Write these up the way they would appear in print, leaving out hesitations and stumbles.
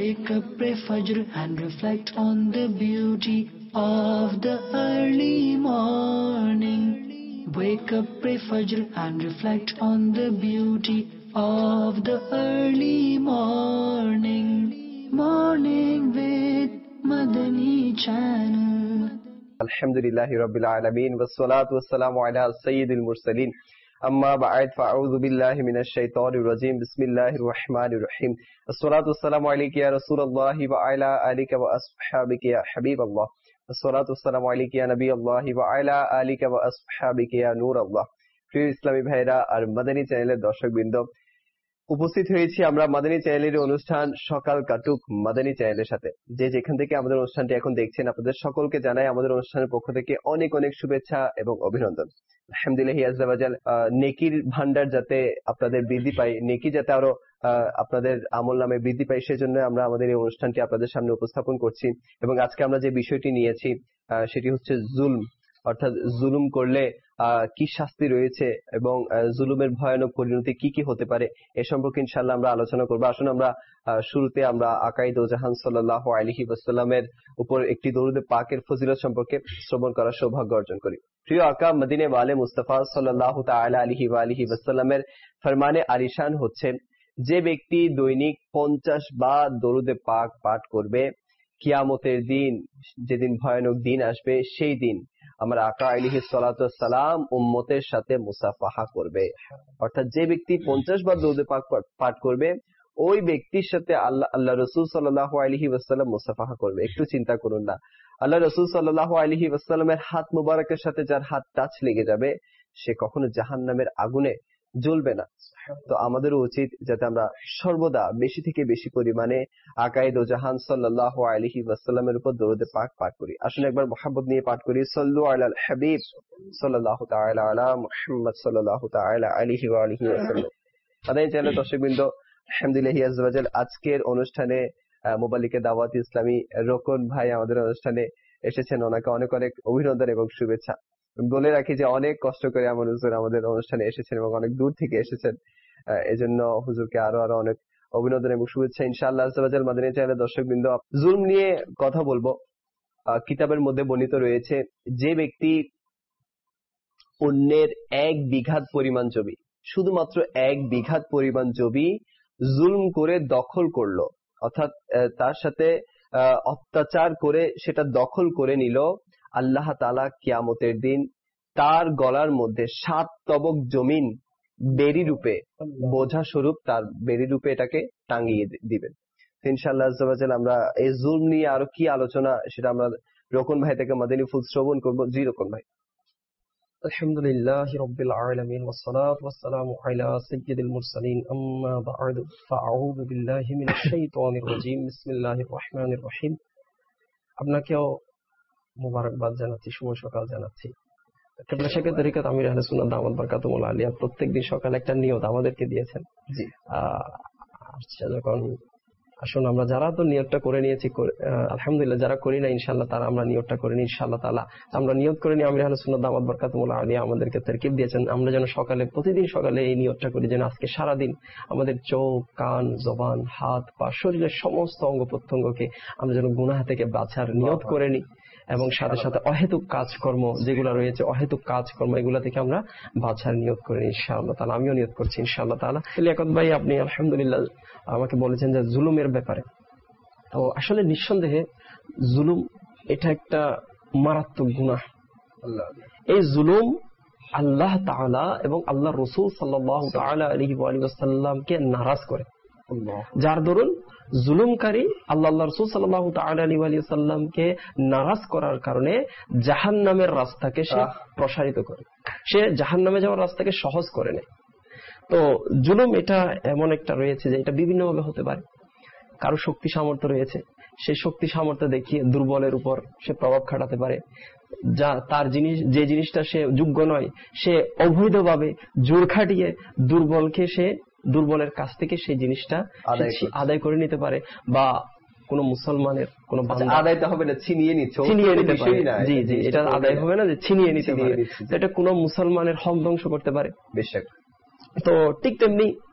Wake up, pray Fajr and reflect on the beauty of the early morning. Wake up, pray Fajr and reflect on the beauty of the early morning. Morning with Madani Channel. Alhamdulillahi Rabbil Alameen wassalatu wassalamu ala sayyidil mursalin amma ba'd fa'udhu billahi minash shaitanir rajim bismillahir rahmanir rahim wassalatu wassalamu alayka ya Rasulullah wa ala alika wa ashabika ya Habiballah wassalatu wassalamu alayka ya Nabiyallah wa ala alika wa ashabika ya Nurallah প্রিয় ইসলামী ভাইরা আর মাদানী চ্যানেলের দর্শকবৃন্দ, উপস্থিত হয়েছি আমরা মাদানী চ্যানেলের অনুষ্ঠান সকাল কাটুক মাদানী চ্যানেলের সাথে। যে যেখান থেকে আমাদের অনুষ্ঠানটি এখন দেখছেন, আপনাদের সকলকে জানাই আমাদের অনুষ্ঠানের পক্ষ থেকে অনেক অনেক শুভেচ্ছা এবং অভিনন্দন। আলহামদুলিল্লাহ আযজা ওয়া জাল, নেকির ভান্ডার যাতে আপনাদের বৃদ্ধি পায়, নেকি যাতে আরো আপনাদের আমল নামে বৃদ্ধি পায়, সেজন্য আমরা আমাদের এই অনুষ্ঠানটি আপনাদের সামনে উপস্থাপন করছি। এবং আজকে আমরা যে বিষয়টি নিয়েছি সেটি হচ্ছে জুলম, অর্থাৎ জুলুম করলে কি শাস্তি রয়েছে এবং জুলুমের ভয়ানক পরিণতি কি কি হতে পারে এ সম্পর্কে ইনশাআল্লাহ আমরা আলোচনা করব। আসুন আমরা শুরুতে আমরা আকাইদ ও জাহান সাল্লাল্লাহু আলাইহি ওয়াসাল্লামের উপর একটি দরুদে পাকের ফজিলত সম্পর্কে শ্রবণ করার সৌভাগ্য অর্জন করি। প্রিয় আকা মদিনে ওয়ালে মুস্তাফা সাল্লাল্লাহু তাআলা আলাইহি ওয়া আলিহি ওয়াসাল্লামের ফরমানে আলিশান হচ্ছে, যে ব্যক্তি দৈনিক 50 বার দরুদে পাক পাঠ করবে, কিয়ামতের দিন যেদিন ভয়ানক দিন আসবে সেই দিন আমার আকা আলাইহিস সালাতু ওয়াস সালাম উম্মতের সাথে মুসাফাহা করবে। অর্থাৎ যে ব্যক্তি 50 বার দরুদ পাক পাঠ করবে, ওই ব্যক্তির সাথে আল্লাহ রাসূল সাল্লাল্লাহু আলাইহি ওয়াসাল্লাম মুসাফাহা করবে। একটু চিন্তা করুন না, আল্লাহ রাসূল সাল্লাল্লাহু আলাইহি ওয়াসাল্লামের হাত মুবারকের সাথে যার হাত টাচ লেগে যাবে সে কখনো জাহান্নামের আগুনে জ্বলবে না। তো আমাদেরও উচিত যাতে আমরা সর্বদা বেশি থেকে বেশি পরিমাণে আকাইদ ও জাহান সাল্লাল্লাহু আলাইহি ওয়াসাল্লামের উপর দরুদ পাক পাঠ করি। আসলে একবার মুহাব্বত নিয়ে পাঠ করি, সাল্লু আলাল হাবিব সাল্লাল্লাহু তাআলা আলা মুহাম্মদ সাল্লাল্লাহু তাআলা আলাইহি ওয়া আলিহি ওয়াসাল্লাম। আদায় চ্যানেল দর্শকবৃন্দ, আলহামদুলিল্লাহ আযজা ওয়া জাল আজকের অনুষ্ঠানে মুবাল্লিগে দাওয়াত ইসলামী রোকন ভাই আমাদের অনুষ্ঠানে এসেছেন। ওনাকে অনেক অনেক অভিনন্দন এবং শুভেচ্ছা। বলে রাখি যে অনেক কষ্ট করে আমাদের অনুষ্ঠানে এসেছেন এবং অনেক দূর থেকে এসেছেন, এজন্য হুজুরকে আরো আরো অনেক অভিনন্দন এবং শুভেচ্ছা ইনশাআল্লাহ আযজা ওয়া জাল। মাদানী চ্যানেলের দর্শকবৃন্দ, জুলম নিয়ে কথা বলবো। কিতাবের মধ্যে বর্ণিত রয়েছে, যে ব্যক্তি অন্যের 1 বিঘাত পরিমাণ জমি, শুধুমাত্র 1 বিঘাত পরিমাণ জমি জুলম করে দখল করলো, অর্থাৎ তার সাথে অত্যাচার করে সেটা দখল করে নিল, আল্লাহ তাআলা কিয়ামতের দিন তার গলার মধ্যে 7 তবক জমিন বেরি রূপে, বোঝা স্বরূপ তার বেরি রূপে এটাকে টাঙিয়ে দিবেন। ইনশাআল্লাহ আযজা ওয়া জাল আমরা এই জুলম নিয়ে আরো কি আলোচনা সেটা আমরা রোকন ভাই থেকে মাদানী ফুল শ্রবণ করব। জি রোকন ভাই। আলহামদুলিল্লাহি রাব্বিল আলামিন ওয়াসসালাতু ওয়াসসালামু আলা সাইয়্যিদিল মুরসালিন আম্মা বা'দু ফাআউযু বিল্লাহি মিনাশ শাইতানির রাজীম বিসমিল্লাহির রহমানির রহিম। আপনাকেও মোবারকবাদ জানাচ্ছি, শুভ সকাল জানাচ্ছি। কিবলা শেখ তরিকাত আমির আহলে সুন্নাত দাওয়াত বারাকাতুহুল আলিয়া প্রত্যেকদিন সকালে একটা নিয়ত আমাদেরকে দিয়েছেন। জি, যখন আসুন আমরা যারা তো নিয়তটা করে নিয়েছি, আলহামদুলিল্লাহ, যারা করি না ইনশাআল্লাহ তারা আমরা নিয়তটা করে নিই ইনশাআল্লাহ তাআলা। আমরা নিয়ত করে নিই, আমির আহলে সুন্নাত দাওয়াত বারাকাতুহুল আলিয়া আমাদেরকে তারকিব দিয়েছেন আমরা যেন সকালে, প্রতিদিন সকালে এই নিয়তটা করি যেন আজকে সারাদিন আমাদের চোখ, কান, জবান, হাত, পা, শরীরের সমস্ত অঙ্গ প্রত্যঙ্গকে আমরা যেন গুনাহ থেকে বাঁচার নিয়ত করে নিই এবং সাথে সাথে অহেতুক কাজকর্ম যেগুলো রয়েছে, অহেতুক কাজকর্ম এগুলা থেকে আমরা বাঁচার নিয়ত করে নিই ইনশাআল্লাহ তাআলা। আমিও নিয়ত করছি ইনশাআল্লাহ তাআলা। লিয়াকত ভাই, আপনি আলহামদুলিল্লাহ আমাকে বলেছেন যে জুলুমের ব্যাপারে, তো আসলে নিঃসন্দেহে জুলুম এটা একটা মারাত্মক গুনাহ। এই জুলুম আল্লাহ তাআলা এবং আল্লাহ রাসূল সাল্লাল্লাহু তাআলা আলাইহি ওয়া সাল্লামকে নারাজ করে, যার দরুন জুলুমকারী আল্লাহ রাসূল সাল্লাল্লাহু তাআলা আলাইহি ওয়া সাল্লামকে নারাজ করার কারণে জাহান্নামের রাস্তাকে সে প্রসারিত করে, সে জাহান্নামে যাওয়ার রাস্তাকে সহজ করে নেয়। তো জুলুম এটা এমন একটা রয়েছে যে এটা বিভিন্ন ভাবে হতে পারে। কারো শক্তি সামর্থ্য রয়েছে, সেই শক্তি সামর্থ্য দেখিয়ে দুর্বলের উপর সে প্রভাব খাটাতে পারে, যা তার যে জিনিসটা সে যোগ্য নয় সে অবৈধভাবে জোর খাটিয়ে দুর্বলকে সে দুর্বলের কাছ থেকে সেই জিনিসটা আদায় করে নিতে পারে, বা কোন মুসলমানের কোন আদায়টা হবে না, ছিনিয়ে নিতে পারে। জি জি, এটা আদায় হবে না যে ছিনিয়ে নিতে পারে, এটা কোন মুসলমানের হক ধ্বংস করতে পারে। বেশক। তো ঠিক তেমনি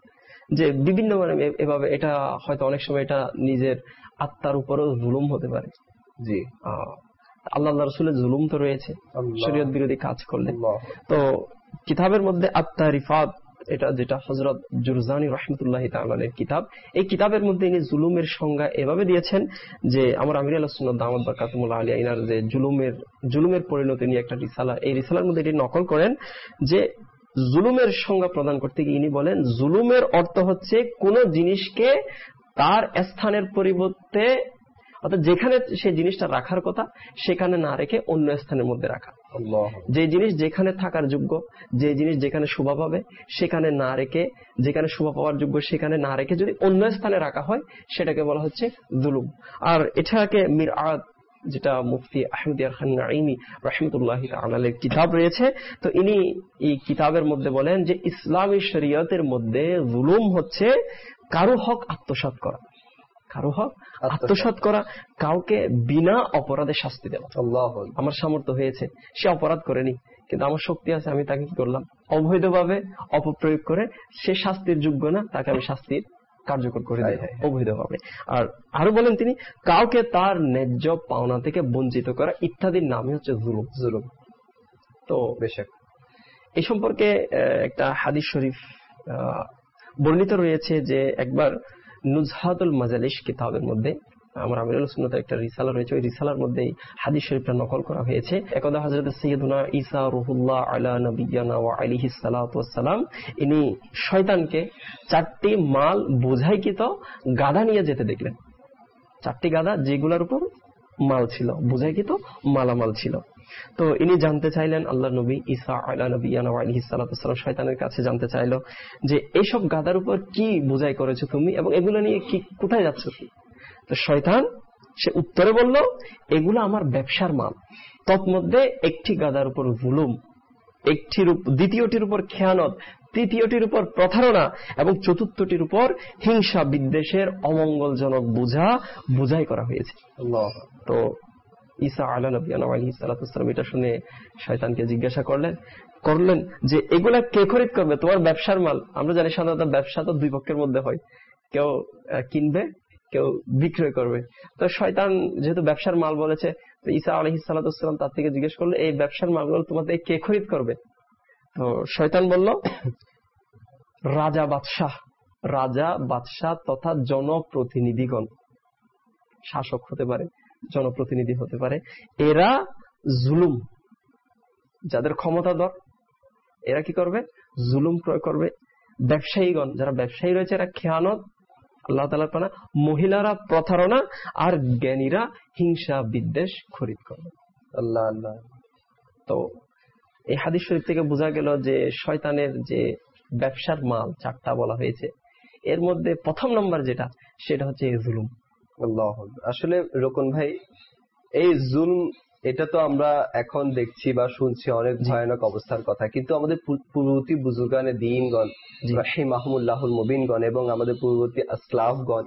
যে বিভিন্ন মানে এভাবে এটা হয়তো অনেক সময় এটা নিজের আত্মার উপরও জুলুম হতে পারে। জি, আল্লাহ রাসূলের জুলুম তো রয়েছে শরীয়ত বিরোধী কাজ করলে। আল্লাহ। তো কিতাবের মধ্যে আত-তারিফাত, এটা যেটা হযরত জুরজানি রাহমাতুল্লাহি তাআলা এর কিতাব, এই কিতাবের মধ্যে ইনি জুলুমের সংজ্ঞা এভাবে দিয়েছেন যে আমার আমির আহলে সুন্নাত দামাত বারাকাতুহুল আলিয়া ইনার যে জুলুমের পরিণতি নিয়ে একটা রিসালা, এই রিসালার মধ্যে এটি নকল করেন যে জুলুমের সংজ্ঞা প্রদান করতে গিয়ে ইনি বলেন জুলুমের অর্থ হচ্ছে কোন জিনিসকে তার স্থানের পরিবর্তে, অর্থাৎ যেখানে সেই জিনিসটা রাখার কথা সেখানে না রেখে অন্য স্থানের মধ্যে রাখা। যে জিনিস যেখানে থাকার যোগ্য, যে জিনিস যেখানে শোভা পাবে সেখানে না রেখে, যেখানে শোভা পাওয়ার যোগ্য সেখানে না রেখে যদি অন্য স্থানে রাখা হয় সেটাকে বলা হচ্ছে জুলুম। আর এটাকে মিরআত, যেটা মুফতি আহমদ ইয়ার খান নাঈমি রাহমাতুল্লাহি তাআলা এর কিতাব রয়েছে, তো ইনি এই কিতাবের মধ্যে বলেন যে ইসলামী শরীয়তের মধ্যে জুলুম হচ্ছে কারো হক আত্মসাৎ করা, কারো হক আত্মসাৎ করা, কাউকে বিনা অপরাধে শাস্তি দেওয়া। আমার সামর্থ্য হয়েছে, সে অপরাধ করেনি কিন্তু আমার শক্তি আছে, আমি তাকে কি করলাম অবৈধভাবে অপপ্রয়োগ করে, সে শাস্তির যোগ্য না, তাকে আমি শাস্তির কার্যকর করে দেয় অবৈধভাবে। আর আরো বলেন তিনি কাউকে তার ন্যায্য পাওনা থেকে বঞ্চিত করা ইত্যাদির নামই হচ্ছে জুলুম। তো এই সম্পর্কে একটা হাদিস শরীফ বর্ণিত রয়েছে যে একবার নুজহাতুল মাজালিস কিতাবের মধ্যে আমার আমির আহলে সুন্নাতের একটা রিসালা রয়েছে, ওই রিসালার মধ্যে হাদিস শরীফটা নকল করা হয়েছে। একদা হযরত সাইয়্যিদুনা ঈসা রুহুল্লাহ আলা নবিয়্যিনা ওয়া আলাইহিস সালাতু ওয়াস সালাম ইনি শয়তানকে 4টি মাল বোঝাইকৃত গাধা নিয়ে যেতে দেখলেন। 4টি গাধা যেগুলোর উপর মাল ছিল, বোঝাইকৃত মালামাল ছিল। তো ইনি জানতে চাইলেন, আল্লাহর নবী ঈসা আলা নবিয়্যিনা ওয়া আলাইহিস সালাতু ওয়াস সালাম শয়তানের কাছে জানতে চাইলো যে এইসব গাধার উপর কি বোঝাই করেছো তুমি এবং এগুলো নিয়ে কি কোথায় যাচ্ছ কি? তো শয়তান সে উত্তরে বলল এগুলো আমার ব্যবসার মাল, তন্মধ্যে একটি গাধার উপর জুলুম, দ্বিতীয়টির উপর খেয়ানত, তৃতীয়টির উপর প্রতারণা এবং চতুর্থটির উপর হিংসা বিদ্বেষের অমঙ্গলজনক বোঝাই করা হয়েছে। তো ঈসা আলা নবিয়্যিনা ওয়া আলাইহিস সালাতু ওয়াস সালাম এটা শুনে শয়তানকে জিজ্ঞাসা করলেন যে এগুলা কে খরিদ করবে? তোমার ব্যবসার মাল। আমরা জানি সাধারণত ব্যবসা তো দুই পক্ষের মধ্যে হয়, কেউ কিনবে কেউ বিক্রয় করবে। তো শয়তান যেহেতু ব্যবসার মাল বলেছে, তো ঈসা আলাইহিস সালাতু ওয়াস সালাম তার থেকে জিজ্ঞেস করলো এই ব্যবসার মালগুলো তোমাদের কে খরিদ করবে? তো শয়তান বলল রাজা বাদশাহ তথা জনপ্রতিনিধিগণ, শাসক হতে পারে, জনপ্রতিনিধি হতে পারে, এরা জুলুম, যাদের ক্ষমতাধর এরা কি করবে? জুলুম প্রয়োগ করবে। ব্যবসায়ীগণ, যারা ব্যবসায়ী রয়েছে এরা খেয়ানত, আল্লাহ তাআলার পানা, মহিলারা প্রতারণা, আর জ্ঞানীরা হিংসা বিদ্বেষ খরিদ করবে। আল্লাহ আল্লাহ। তো এই হাদিস শরীফ থেকে বোঝা গেল যে শয়তানের যে ব্যবসার মাল 4টা বলা হয়েছে, এর মধ্যে প্রথম নম্বর যেটা সেটা হচ্ছে জুলুম। আল্লাহ। আসলে রোকন ভাই, এই জুলুম এটা তো আমরা এখন দেখছি বা শুনছি অনেক ভয়ানক অবস্থার কথা, কিন্তু আমাদের পূর্ববর্তী বুজুর্গানে দ্বীনগণ রাহিমাহুমুল্লাহুল মুবিনগণ এবং আমাদের পূর্ববর্তী আসলাফগণ,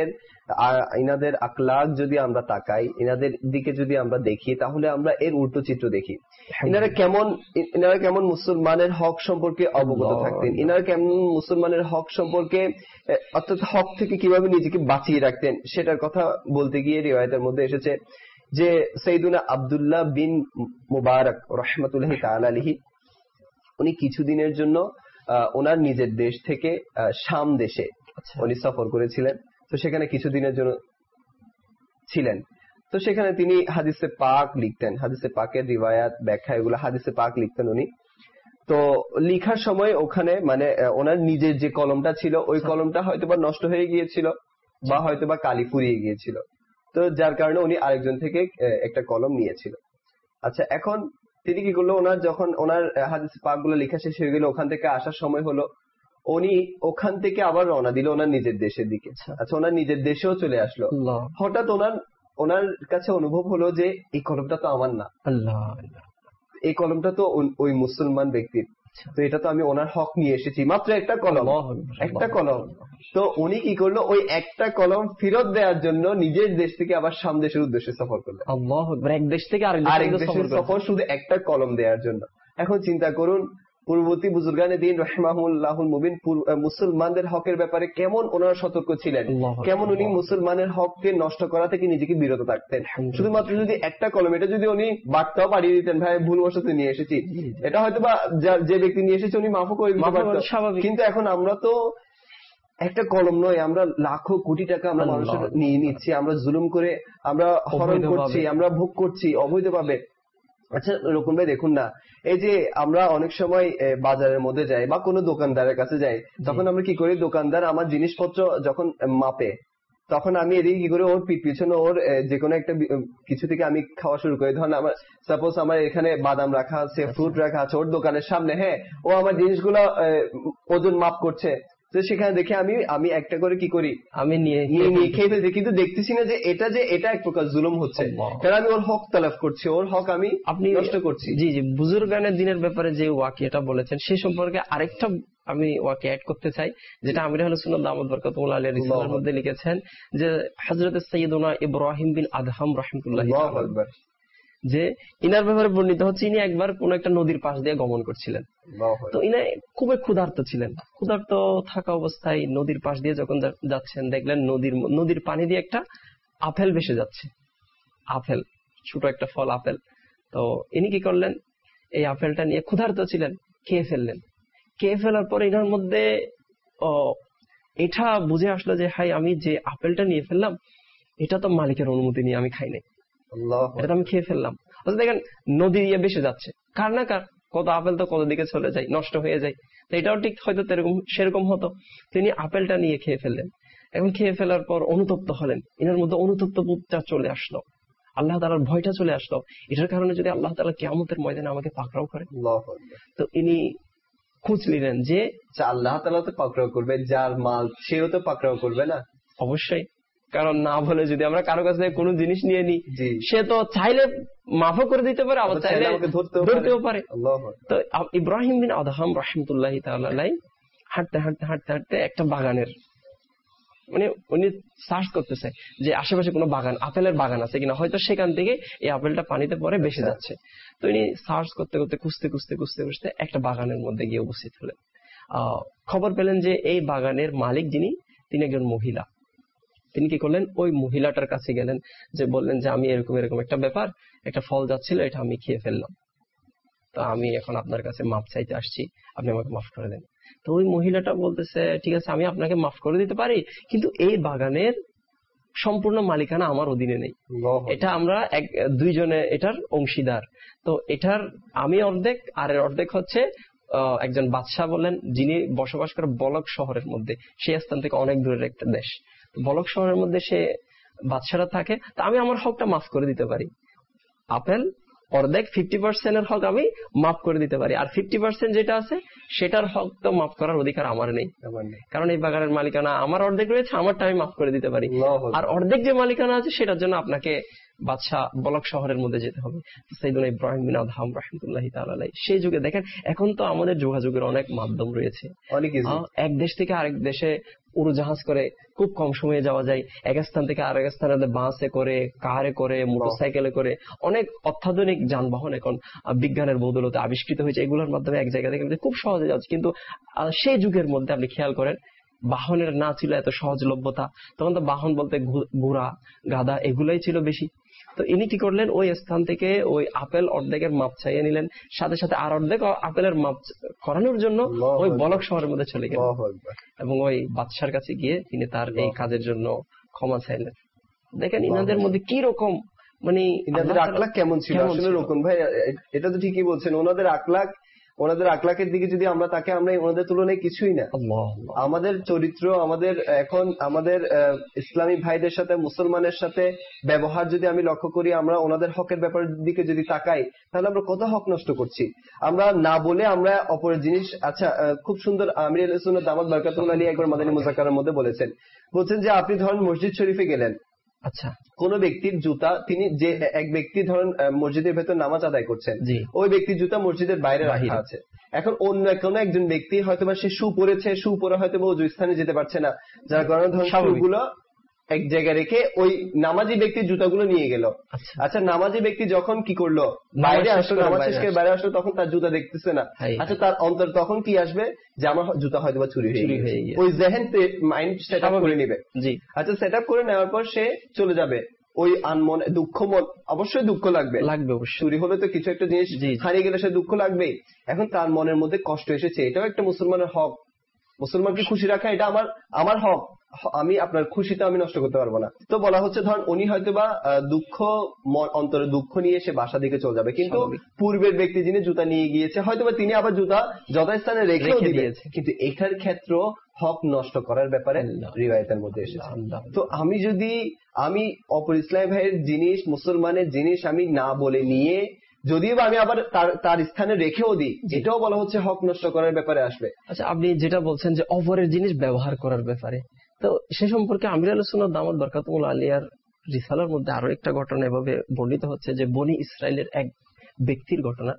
ইনাদের আকলাক যদি আমরা তাকাই, ইনাদের দিকে যদি আমরা দেখি, তাহলে আমরা এর উল্টো চিত্র দেখি। ইনারা কেমন মুসলমানের হক সম্পর্কে অবগত থাকতেন, ইনারা কেমন মুসলমানের হক সম্পর্কে, অর্থাৎ হক থেকে কিভাবে নিজেকে বাঁচিয়ে রাখতেন সেটার কথা বলতে গিয়ে রিওয়ায়াতের মধ্যে এসেছে যে সাইয়্যিদুনা আব্দুল্লাহ বিন মুবারক রাহমাতুল্লাহি তাআলা আলাইহি উনি কিছুদিনের জন্য ওনার নিজের দেশ থেকে শাম দেশে উনি সফর করেছিলেন। তো সেখানে কিছুদিনের জন্য ছিলেন। তো সেখানে তিনি হাদিসে পাক লিখতেন, হাদিসে পাকের রিওয়ায়াত ব্যাখ্যা এগুলো হাদিসে পাক লিখতেন উনি। তো লিখার সময় ওখানে মানে ওনার নিজের যে কলমটা ছিল ওই কলমটা হয়তোবা নষ্ট হয়ে গিয়েছিল বা হয়তোবা কালি ফুরিয়ে গিয়েছিল, তো যার কারণে উনি আরেকজন থেকে একটা কলম নিয়েছিল। আচ্ছা, এখন তিনি কি করলো, যখন ওনার হাদিস পাক গুলো লেখা শেষ হয়ে গেল, ওখান থেকে আসার সময় হলো, উনি ওখান থেকে আবার রওনা দিল ওনার নিজের দেশের দিকে। আচ্ছা, ওনার নিজের দেশেও চলে আসলো। হঠাৎ ওনার কাছে অনুভব হলো যে এই কলমটা তো আমার না, এই কলমটা তো ওই মুসলমান ব্যক্তির, তো এটা তো আমি ওনার হক নিয়ে এসেছি, মাত্র একটা কলম। তো উনি কি করলো, ওই একটা কলম ফেরত দেওয়ার জন্য নিজের দেশ থেকে আবার শাম দেশের উদ্দেশ্যে সফর করলেন। এক দেশ থেকে আরেক দেশের সফর শুধু একটা কলম দেওয়ার জন্য। এখন চিন্তা করুন, পূর্ববর্তী বুজুর্গানে দিন রাহিমাহুল্লাহুল মুবিন মুসলমানদের হকের ব্যাপারে কেমন ওনারা সতর্ক ছিলেন, কেমন উনি মুসলমানের হককে নষ্ট করা থেকে নিজেকে বিরত থাকতেন। শুধুমাত্র যদি একটা কলম, এটা যদি উনি বার্তাও পাঠিয়ে দিতেন, ভাই ভুলবশত নিয়ে এসেছি, এটা হয়তো বা যে ব্যক্তি নিয়ে এসেছে উনি মাফও করে দিতে পারতেন। কিন্তু এখন আমরা তো একটা কলম নয়, আমরা লাখো কোটি টাকা আমরা মানুষের নিয়ে নিচ্ছি, আমরা জুলুম করে আমরা হরণ করছি, আমরা ভোগ করছি অবৈধভাবে। আচ্ছা রকম ভাই দেখুন না, এই যে আমরা অনেক সময় বাজারের মধ্যে যাই বা কোনো দোকানদারের কাছে যাই, তখন আমরা কি করি, দোকানদার আমার জিনিসপত্র যখন মাপে তখন আমি এদিকে কি করে ওর পিছনে ওর যে কোনো একটা কিছু থেকে আমি খাওয়া শুরু করি। ধরেন আমার সাপোজ আমার এখানে বাদাম রাখা আছে, ফ্রুট রাখা আছে ওর দোকানের সামনে, হ্যাঁ ও আমার জিনিসগুলো ওজন মাপ করছে, তো সেখানে দেখে আমি একটা করে কি করি, আমি নিয়ে খেয়ে ফেলছি, কিন্তু দেখতেছি না যে এটা এক প্রকার জুলুম হচ্ছে, কারণ আমি ওর হক তালাফ করছি, ওর হক আমি নষ্ট করছি। জি জি, বুজুর্গানের দিনের ব্যাপারে যে ওয়াকিয়াটা বলেছেন সেই সম্পর্কে আরেকটা আমি ওয়াকি অ্যাড করতে চাই, যেটা আমির আহলে সুন্নাত দামাত বরকাতুল্লাহ আলাইহির রিসালার মধ্যে লিখেছেন, যে হযরত সাইয়্যিদুনা ইব্রাহিম বিন আদহাম রাহিমাহুল্লাহি তাআলা, যে ইনার ব্যাপারে বর্ণিত হচ্ছে ইনি একবার কোন একটা নদীর পাশ দিয়ে গমন করছিলেন। তো ইনি খুবই ক্ষুধার্ত ছিলেন। ক্ষুধার্ত থাকা অবস্থায় নদীর পাশ দিয়ে যখন যাচ্ছেন, দেখলেন নদীর পানি দিয়ে একটা আপেল ভেসে যাচ্ছে। আপেল, ছোট একটা ফল আপেল। তো ইনি কি করলেন, এই আপেলটা নিয়ে ক্ষুধার্ত ছিলেন, খেয়ে ফেললেন। খেয়ে ফেলার পরে এটার মধ্যে এটা বুঝে আসলো যে হাই, আমি যে আপেলটা নিয়ে ফেললাম এটা তো মালিকের অনুমতি নিয়ে আমি খাই নাই, এটা আমি খেয়ে ফেললাম। দেখেন নদী দিয়ে ভেসে যাচ্ছে, কার না কার কত আপেল তো কত দিকে চলে যায়, নষ্ট হয়ে যায়। তো এটাও ঠিক হয়তো সেরকম হতো। তিনি আপেলটা নিয়ে খেয়ে ফেললেন। এখন খেয়ে ফেলার পর অনুতপ্ত হলেন, এনার মধ্যে অনুতপ্ত বোধটা চলে আসলো, আল্লাহ তাআলার ভয়টা চলে আসলো। এটার কারণে যদি আল্লাহ তাআলা কিয়ামতের ময়দানে আমাকে পাকড়াও করে, তো ইনি খোঁজ নিলেন যে আল্লাহ তাআলা তো পাকড়াও করবে, যার মাল সেও তো পাকড়াও করবে না। অবশ্যই, কারণ না বলে যদি আমরা কারো কাছে কোনো জিনিস নিয়ে নিই, সে তো চাইলে মাফও করে দিতে পারে, আবার চাইলে ধরতেও পারে। তো ইব্রাহিম বিন আদহাম রাহিমাতুল্লাহি তাআলা আলাইহি হাঁটতে হাঁটতে হাঁটতে হাঁটতে একটা বাগানের, মানে উনি সার্চ করতেছে যে আশেপাশে কোনো বাগান, আপেলের বাগান আছে কিনা, হয়তো সেখান থেকে এই আপেলটা পানিতে পরে ভেসে যাচ্ছে। তো উনি সার্চ করতে করতে খুঁজতে খুঁজতে খুঁজতে খুঁজতে একটা বাগানের মধ্যে গিয়ে উপস্থিত হলেন। খবর পেলেন যে এই বাগানের মালিক যিনি, তিনি একজন মহিলা। তিনি কি করলেন, ওই মহিলাটার কাছে গেলেন, যে বললেন যে আমি এরকম এরকম একটা ব্যাপার, একটা ফল যাচ্ছিল, এটা আমি খেয়ে ফেললাম, তো আমি এখন আপনার কাছে মাফ চাইতে আসছি, আপনি আমাকে মাফ করে দেন। তো ওই মহিলাটা বলতেছে ঠিক আছে, আমি আপনাকে মাফ করে দিতে পারি, কিন্তু এই বাগানের সম্পূর্ণ মালিকানা আমার অধীনে নেই, এটা আমরা দুইজনে এটার অংশীদার। তো এটার আমি অর্ধেক, আর অর্ধেক হচ্ছে একজন বাদশাহ বলেন, যিনি বসবাস করে বলক শহরের মধ্যে, সেই স্থান থেকে অনেক দূরের একটা দেশ। বলক শহরের মধ্যে সে বাদশারা থাকে। তা আমি আমার হকটা মাফ করে দিতে পারি, আপেল অর্ধেক 50% এর হক আমি মাফ করে দিতে পারি, আর 50% যেটা আছে সেটার হক তো মাফ করার অধিকার আমার নেই, কারণ এই বাগানের মালিকানা আমার অর্ধেক রয়েছে, আমারটা আমি মাফ করে দিতে পারি, আর অর্ধেক যে মালিকানা আছে সেটার জন্য আপনাকে বাদশাহ বলক শহরের মধ্যে যেতে হবে। সাইয়্যিদুনা ইব্রাহিম বিন আদহাম রাহিমাতুল্লাহি তাআলা আলাইহি সেই যুগে দেখেন, এখন তো আমাদের যোগাযোগের অনেক মাধ্যম রয়েছে, এক দেশ থেকে আরেক দেশে উড়োজাহাজ করে খুব কম সময়ে যাওয়া যায়, এক স্থান থেকে আরেক স্থানে বাসে করে, কারে করে, মোটরসাইকেলে করে, অনেক অত্যাধুনিক যানবাহন এখন বিজ্ঞানের বদৌলতে আবিষ্কৃত হয়েছে, এগুলোর মাধ্যমে এক জায়গা থেকে খুব সহজে যাচ্ছে। কিন্তু সেই যুগের মধ্যে আপনি খেয়াল করেন, বাহনের না ছিল এত সহজলভ্যতা, তখন তো বাহন বলতে ঘোড়া, গাধা এগুলাই ছিল বেশি। তো ইনি কি করলেন, ওই স্থান থেকে ওই আপেল অর্ধেকের মাপ চাইয়ে নিলেন, সাথে সাথে আর অর্ধেক আপেলের মাপ করানোর জন্য ওই বলক শহরের মধ্যে চলে গেলেন, এবং ওই বাদশার কাছে গিয়ে তিনি তার এই কাজের জন্য ক্ষমা চাইলেন। দেখেন ইনাদের মধ্যে কি রকম, মানে ইনাদের আকলাক কেমন ছিল আসলে। রকম ভাই এটা তো ঠিকই বলছেন, ওনাদের আকলাকের দিকে যদি আমরা তাকে, আমরা ওনাদের তুলনায় কিছুই না। আমাদের চরিত্র, আমাদের ইসলামী ভাইদের সাথে, মুসলমানের সাথে ব্যবহার যদি আমি লক্ষ্য করি, আমরা ওনাদের হকের ব্যাপারের দিকে যদি তাকাই, তাহলে আমরা কত হক নষ্ট করছি। আমরা না বলে আমরা অপরের জিনিস। আচ্ছা, খুব সুন্দর আমির আহলে সুন্নাত দামাত বরকাতুল্লাহ আলাইহি একবার মাদানী মুযাক্কারার মধ্যে বলছেন যে আপনি ধরেন মসজিদ শরীফে গেলেন, আচ্ছা কোন ব্যক্তির জুতা, তিনি যে এক ব্যক্তি ধরেন মসজিদের ভেতর নামাজ আদায় করছেন, ওই ব্যক্তির জুতা মসজিদের বাইরে রাখা আছে। এখন অন্য কোনো একজন ব্যক্তি হয়তো বা সে শু পরেছে, শু পরে হয়তো বা ওযু স্থানে যেতে পারছে না, যার কারণে ধরেন শুগুলো এক জায়গায় রেখে ওই নামাজি ব্যক্তির জুতাগুলো নিয়ে গেল। আচ্ছা নামাজি ব্যক্তি যখন কি করলো, বাইরে আসলো, নামাজ শেষ করে বাইরে আসলো, তখন তার জুতা দেখতেছে না। আচ্ছা তার অন্তর তখন কি আসবে যে আমার জুতা হয়তো বা চুরি হয়ে গেছে, ওই জেহেন মাইন্ড সেট আপ করে নিবে। আচ্ছা সেট আপ করে নেওয়ার পর সে চলে যাবে। ওই আনমন দুঃখ মন, অবশ্যই দুঃখ লাগবে, চুরি হলে তো কিছু একটা জিনিস হারিয়ে গেলে সে দুঃখ লাগবেই। এখন তার মনের মধ্যে কষ্ট এসেছে, এটাও একটা মুসলমানের হক। মুসলমানকে খুশি রাখা এটা আমার হক, আমি আপনার খুশিটা আমি নষ্ট করতে পারবো না। তো বলা হচ্ছে ধর উনি হয়তোবা দুঃখ অন্তরে দুঃখ নিয়ে সে বাসা দিকে চলে যাবে, কিন্তু পূর্বের ব্যক্তি যিনি জুতা নিয়ে গিয়েছে হয়তোবা তিনি আবার জুতা যথাস্থানে রেখে দিয়েছে, কিন্তু এটার ক্ষেত্র হক নষ্ট করার ব্যাপারে রিওয়ায়াতের মধ্যে এসেছে। তো আমি অপর ইসলামী ভাইয়ের জিনিস, মুসলমানের জিনিস আমি না বলে নিয়ে যদিও আমি আবার তার স্থানে রেখেও দিই, এটাও বলা হচ্ছে হক নষ্ট করার ব্যাপারে আসবে। আচ্ছা আপনি যেটা বলছেন যে অপরের জিনিস ব্যবহার করার ব্যাপারে, তো সে সম্পর্কে আমির আহলে সুন্নাত দামাত বরকাতুহুল আলিয়ার রিসালার মধ্যে আরো একটা ঘটনা এভাবে বর্ণিত হচ্ছে যে বনি ইসরায়েলের এক ব্যক্তির ঘটনা,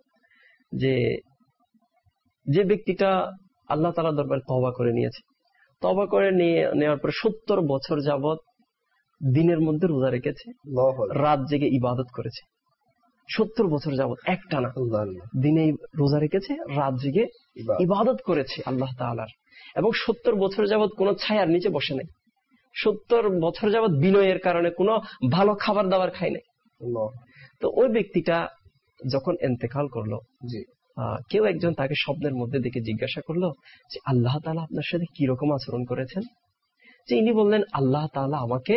যে ব্যক্তিটা আল্লাহ তাআলার দরবারে তওবা করে নিয়েছে। তওবা করে নেওয়ার পরে 70 বছর যাবত দিনের মধ্যে রোজা রেখেছে, রাত জেগে ইবাদত করেছে। 70 বছর যাবত একটানা দিনে রোজা রেখেছে, রাত জেগে ইবাদত করেছে আল্লাহ তাআলার, এবং 70 বছর যাবত কোনো ছায়ার নিচে বসে নাই। 70 বছর যাবত বিনয়ের কারণে কোনো ভালো খাবার দাবার খায় নাই। তো ওই ব্যক্তিটা যখন ইন্তেকাল করলো, কেউ একজন তাকে স্বপ্নের মধ্যে দেখে জিজ্ঞাসা করলো যে আল্লাহ তাআলা আপনার সাথে কিরকম আচরণ করেছেন? যে ইনি বললেন আল্লাহ তাআলা আমাকে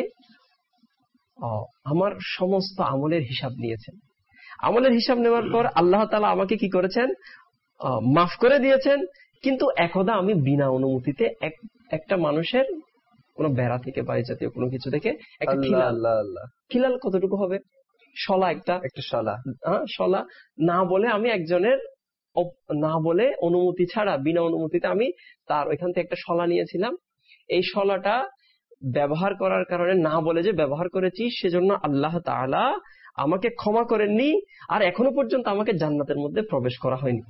আমার সমস্ত আমলের হিসাব নিয়েছেন। আমলের হিসাব নেওয়ার পর আল্লাহ তাআলা আমাকে কি করেছেন? মাফ করে দিয়েছেন। কিন্তু একদা আমি বিনা অনুমতিতে একটা মানুষের কোন বেড়া থেকে বা জাতীয় কোনো কিছু থেকে একটা খিলাল কতটুকু হবে, শলা, একটা শলা না বলে আমি একজনের না বলে অনুমতি ছাড়া বিনা অনুমতিতে আমি তার ওইখান থেকে একটা শলা নিয়েছিলাম। এই শলাটা ব্যবহার করার কারণে না বলে যে ব্যবহার করেছি, সেজন্য আল্লাহ তাআলা আমাকে ক্ষমা করেননি, আর এখনো পর্যন্ত আমাকে জান্নাতের মধ্যে প্রবেশ করা হয়নি।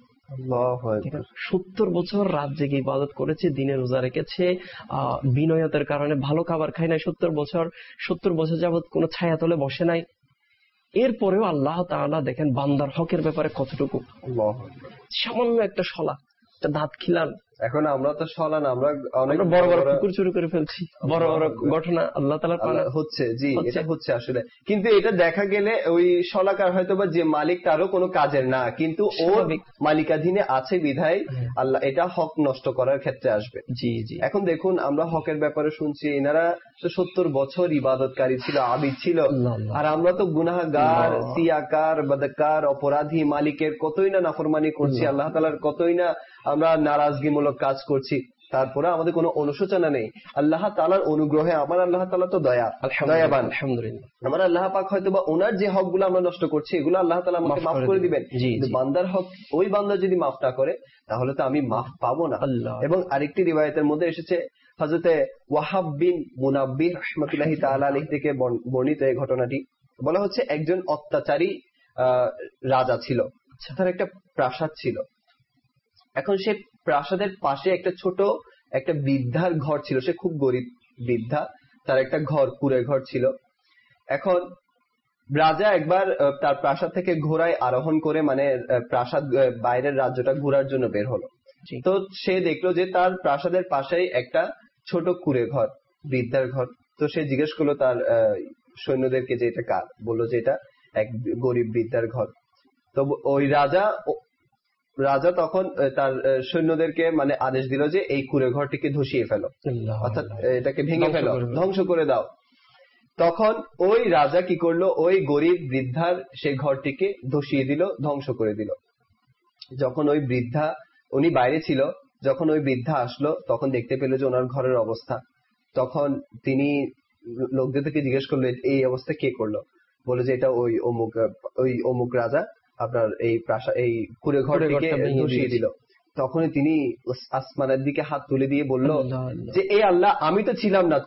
70 বছর রাত জেগে ইবাদত করেছে, দিনে রোজা রেখেছে, বিনয়তের কারণে ভালো খাবার খায় নাই 70 বছর যাবত কোনো ছায়া তলে বসে নাই। এরপরেও আল্লাহ তাআলা দেখেন বান্দার হকের ব্যাপারে কতটুকু। সামান্য একটা শলা, একটা দাঁত খিলান। এখন আমরা তো শলা না, আমরা অনেক বড় বড় পুকুর চুরি করে ফেলছি, বড় বড় ঘটনা আল্লাহ তাআলার পানা হচ্ছে। জি, এটা হচ্ছে আসলে। কিন্তু এটা দেখা গেলে ওই শলাকার হয়তোবা যে মালিক তারও কোনো কাজের না, কিন্তু ওর মালিকাধীনে আছে বিধায় আল্লাহ এটা হক নষ্ট করার ক্ষেত্রে আসবে। জি জি। এখন দেখুন আমরা হকের ব্যাপারে শুনছি, এনারা 70 বছর ইবাদতকারী ছিল, আবিদ ছিল, আর আমরা তো গুনাহগার, সিয়াকার, বদকার, অপরাধী, মালিকের কতই না নাফরমানি করছি, আল্লাহ তাআলার কতই না আমরা নারাজগিমূলক কাজ করছি, তারপরে আমাদের কোনো অনুশোচনা নেই। আল্লাহ তাআলার অনুগ্রহে আমার আল্লাহ তাআলা তো দয়াবান, আলহামদুলিল্লাহ। আমার আল্লাহ পাক হয়তো বা ওনার যে হকগুলো আমরা নষ্ট করছি এগুলো আল্লাহ তাআলা আমাকে মাফ করে দিবেন। কিন্তু বান্দার হক ওই বান্দা যদি মাফ না করে তাহলে তো আমি মাফ পাবো না। এবং আরেকটি রিওয়ায়াতের মধ্যে এসেছে, হযরতে ওয়াহাব বিন মুনাব্বিহ রাহমাতুল্লাহি তাআলা আলাইহি থেকে বর্ণিত এই ঘটনাটি। বলা হচ্ছে একজন অত্যাচারী রাজা ছিল, তার একটা প্রাসাদ ছিল। এখন সে প্রাসাদের পাশে একটা ছোট একটা বৃদ্ধার ঘর ছিল, সে খুব গরিব বৃদ্ধা, তার একটা ঘর, কুঁড়ে ঘর ছিল। এখন রাজা একবার তার প্রাসাদ থেকে ঘোড়ায় আরোহণ করে মানে প্রাসাদ বাইরের রাজ্যটা ঘোরার জন্য বের হলো। তো সে দেখলো যে তার প্রাসাদের পাশেই একটা ছোট কুঁড়ে ঘর, বৃদ্ধার ঘর। তো সে জিজ্ঞেস করলো তার সৈন্যদেরকে যে এটা কার, বললো যে এটা এক গরিব বৃদ্ধার ঘর। তো ওই রাজা তখন তার সৈন্যদেরকে মানে আদেশ দিল যে এই কুঁড়ে ঘরটিকে ধসিয়ে ফেলো, অর্থাৎ এটাকে ভেঙে ফেলো, ধ্বংস করে দাও। তখন ওই রাজা কি করলো, ওই গরিব বৃদ্ধার সেই ঘরটিকে ধসিয়ে দিল, ধ্বংস করে দিল। যখন ওই বৃদ্ধা, উনি বাইরে ছিল, যখন ওই বৃদ্ধা আসলো তখন দেখতে পেল যে ওনার ঘরের অবস্থা। তখন তিনি লোকদের থেকে জিজ্ঞেস করলো এই অবস্থা কে করলো? বলে যে এটা ওই অমুক রাজা আপনার এই কুঁড়ে ঘরটিকে ধসিয়ে দিল। তখনই তিনি আসমানের দিকে হাত তুলে দিয়ে বলল যে এই আল্লাহ, আমি তো ছিলাম না।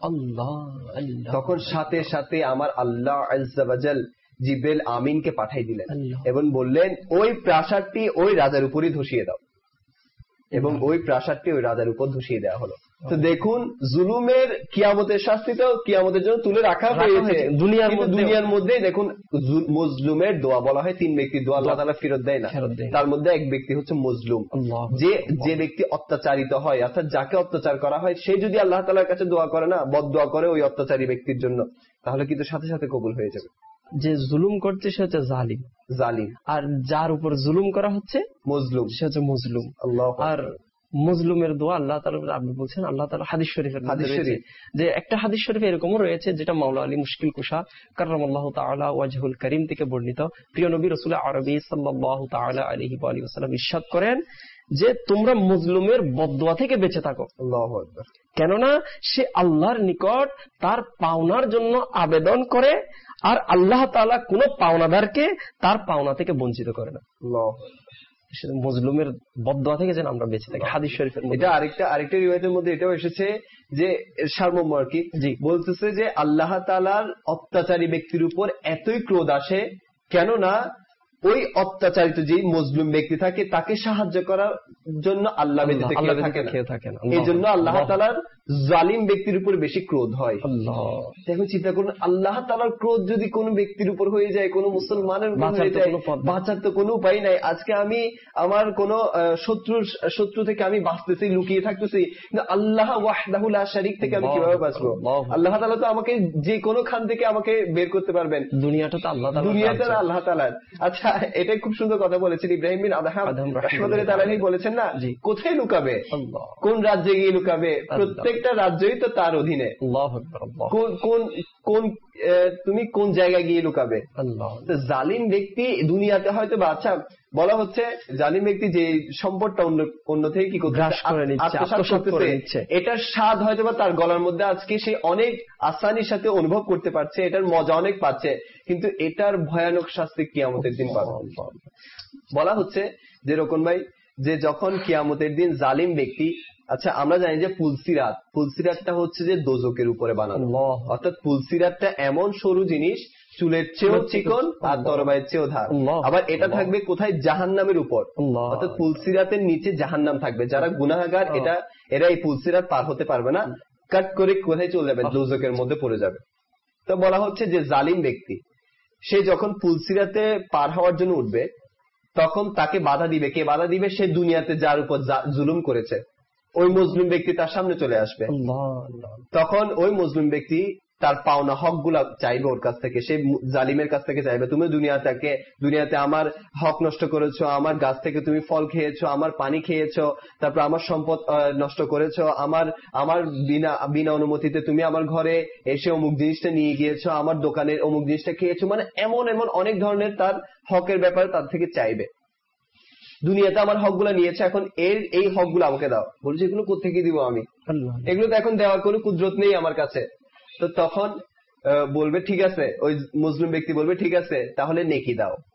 তখন সাথে সাথে আমার আল্লাহ আজ্জা ওয়া জাল জিবরিল আমিনকে পাঠিয়ে দিলেন এবং বললেন ওই প্রাসাদটি ওই রাজার উপরই ধসিয়ে দাও। এবং ওই প্রাসাদটি ওই রাজার উপর ধসিয়ে দেওয়া হলো। তো দেখুন, জুলুমের কিয়ামতের শাস্তিটাও কিয়ামতের জন্য তুলে রাখা হয়েছে দুনিয়ার মধ্যে। দেখুন, মজলুমের দোয়া বলা হয়, 3 ব্যক্তির দোয়া আল্লাহ তাআলা ফেরত দেয় না, তার মধ্যে এক ব্যক্তি হচ্ছে মজলুম। যে ব্যক্তি অত্যাচারিত হয়, অর্থাৎ যাকে অত্যাচার করা হয়, সে যদি আল্লাহ তাআলার কাছে দোয়া করে না, বদদোয়া করে ওই অত্যাচারী ব্যক্তির জন্য, তাহলে কিন্তু সাথে সাথে কবুল হয়ে যাবে। যে জুলুম করছে সে হচ্ছে জালিম, আর যার উপর জুলুম করা হচ্ছে মজলুম, সে হচ্ছে মজলুম। আর মজলুমের দোয়া আল্লাহ তাআলা, আপনি বলছেন আল্লাহ তাআলা হাদিস শরীফের মধ্যে রয়েছে, যে একটা হাদিস শরীফে এরকমও রয়েছে যেটা মাওলা আলী মুশকিল কুশা কাররামাল্লাহু তাআলা ওয়াজহুল কারীম থেকে বর্ণিত। প্রিয় নবী রাসূল আরবি সাল্লাল্লাহু তাআলা আলাইহি ওয়া আলিহি ওয়াসাল্লাম ইরশাদ করেন যে তোমরা মজলুমের বদদোয়া থেকে বেঁচে থাকো। আল্লাহু আকবার। কেননা সে আল্লাহর নিকট তার পাওনার জন্য আবেদন করে, আর আল্লাহ তাআলা কোন পাওনাদারকে তার পাওনা থেকে বঞ্চিত করে না। মজলুমের বদদোয়া থেকে যেন আমরা বেঁচে থাকি। হাদিস শরীফের এটা আরেকটা রিওয়ায়াতের মধ্যে এটাও এসেছে যে সারমর্ম আর কি, বলতেছে যে আল্লাহ তাআলার অত্যাচারী ব্যক্তির উপর এতই ক্রোধ আসে, কেননা ওই অত্যাচারিত যে মজলুম ব্যক্তি থাকে তাকে সাহায্য করার জন্য আল্লাহ ব্যতীত কেউ থাকে না। এই জন্য আল্লাহ তাআলার জালিম ব্যক্তির উপর বেশি ক্রোধ হয়। এখন চিন্তা করুন, আল্লাহ তাআলার ক্রোধ যদি কোনো ব্যক্তির উপর হয়ে যায়, কোনো মুসলমানের উপর হয়ে যায়, বাঁচার তো কোনো উপায় নাই। আজকে আমি আমার কোন শত্রু থেকে আমি বাঁচতেছি, লুকিয়ে থাকতেছি, কিন্তু আল্লাহ ওয়াহদাহু লা শারীক থেকে আমি কিভাবে বাঁচবো? আল্লাহ তাআলা তো আমাকে যে কোনো খান থেকে আমাকে বের করতে পারবেন। দুনিয়াটা তো আল্লাহ তাআলার। আচ্ছা, এটাই খুব সুন্দর কথা বলেছেন ইব্রাহিম বিন আদহাম রাহমাতুল্লাহি তাআলা বলেছেন না, কোথায় লুকাবে, কোন রাজ্যে গিয়ে লুকাবে? প্রত্যেকটা রাজ্যই তো তার অধীনে। তুমি কোন জায়গায় গিয়ে লুকাবে? জালিম ব্যক্তি দুনিয়াতে হয়তো বা, আচ্ছা বলা হচ্ছে জালিম ব্যক্তি যে সম্পদটা অন্য থেকে কি করছে, আত্মসাৎ করতেছে, এটার স্বাদ হয়তো বা তার গলার মধ্যে আজকে সে অনেক আসানির সাথে অনুভব করতে পারছে, এটার মজা অনেক পাচ্ছে, কিন্তু এটার ভয়ানক শাস্তি কিয়ামতের দিন পাবে। বলা হচ্ছে যে রকম ভাই, যে যখন কিয়ামতের দিন জালিম ব্যক্তি, আচ্ছা আমরা জানি যে ফুলসিরাতটা হচ্ছে যে দোজকের উপরে বানানো, অর্থাৎ ফুলসিরাতটা এমন সরু জিনিস, চুলের চেয়েও চিকন আর তরবারির চেয়েও ধার। আবার এটা থাকবে কোথায়? জাহান্নামের উপর, অর্থাৎ ফুলসিরাতের নিচে জাহান্নাম থাকবে। যারা গুনাহগার এরা এই ফুলসিরাত পার হতে পারবে না, কাট করে কোথায় চলে যাবে? দোজকের মধ্যে পড়ে যাবে। তো বলা হচ্ছে যে জালিম ব্যক্তি সে যখন ফুলসিরাতে পার হওয়ার জন্য উঠবে, তখন তাকে বাধা দিবে। কে বাধা দিবে? সে দুনিয়াতে যার উপর জুলুম করেছে, ওই মুসলিম ব্যক্তি তার সামনে চলে আসবে। তখন ওই মুসলিম ব্যক্তি তার পাওনা হক গুলা চাইবে ওর কাছ থেকে, সে জালিমের কাছ থেকে চাইবে, তুমি দুনিয়াতে আমার হক নষ্ট করেছো, আমার গাছ থেকে তুমি ফল খেয়েছো, আমার পানি খেয়েছো, তারপর আমার সম্পদ নষ্ট করেছো, আমার বিনা অনুমতিতে তুমি আমার ঘরে এসে অমুক জিনিসটা নিয়ে গিয়েছো, আমার দোকানের অমুক জিনিসটা খেয়েছো, মানে এমন অনেক ধরনের তার হকের ব্যাপারে তার থেকে চাইবে। দুনিয়াতে আমার হকগুলা নিয়েছে, এখন এই হকগুলো আমাকে দাও। বলছে এগুলো কোত্থেকে দিব আমি? এগুলো তো এখন দেওয়ার কোনো কুদরত নেই আমার কাছে। তো তখন বলবে ঠিক আছে, ওই মুসলিম ব্যক্তি বলবে ঠিক আছে, তাহলে নেকি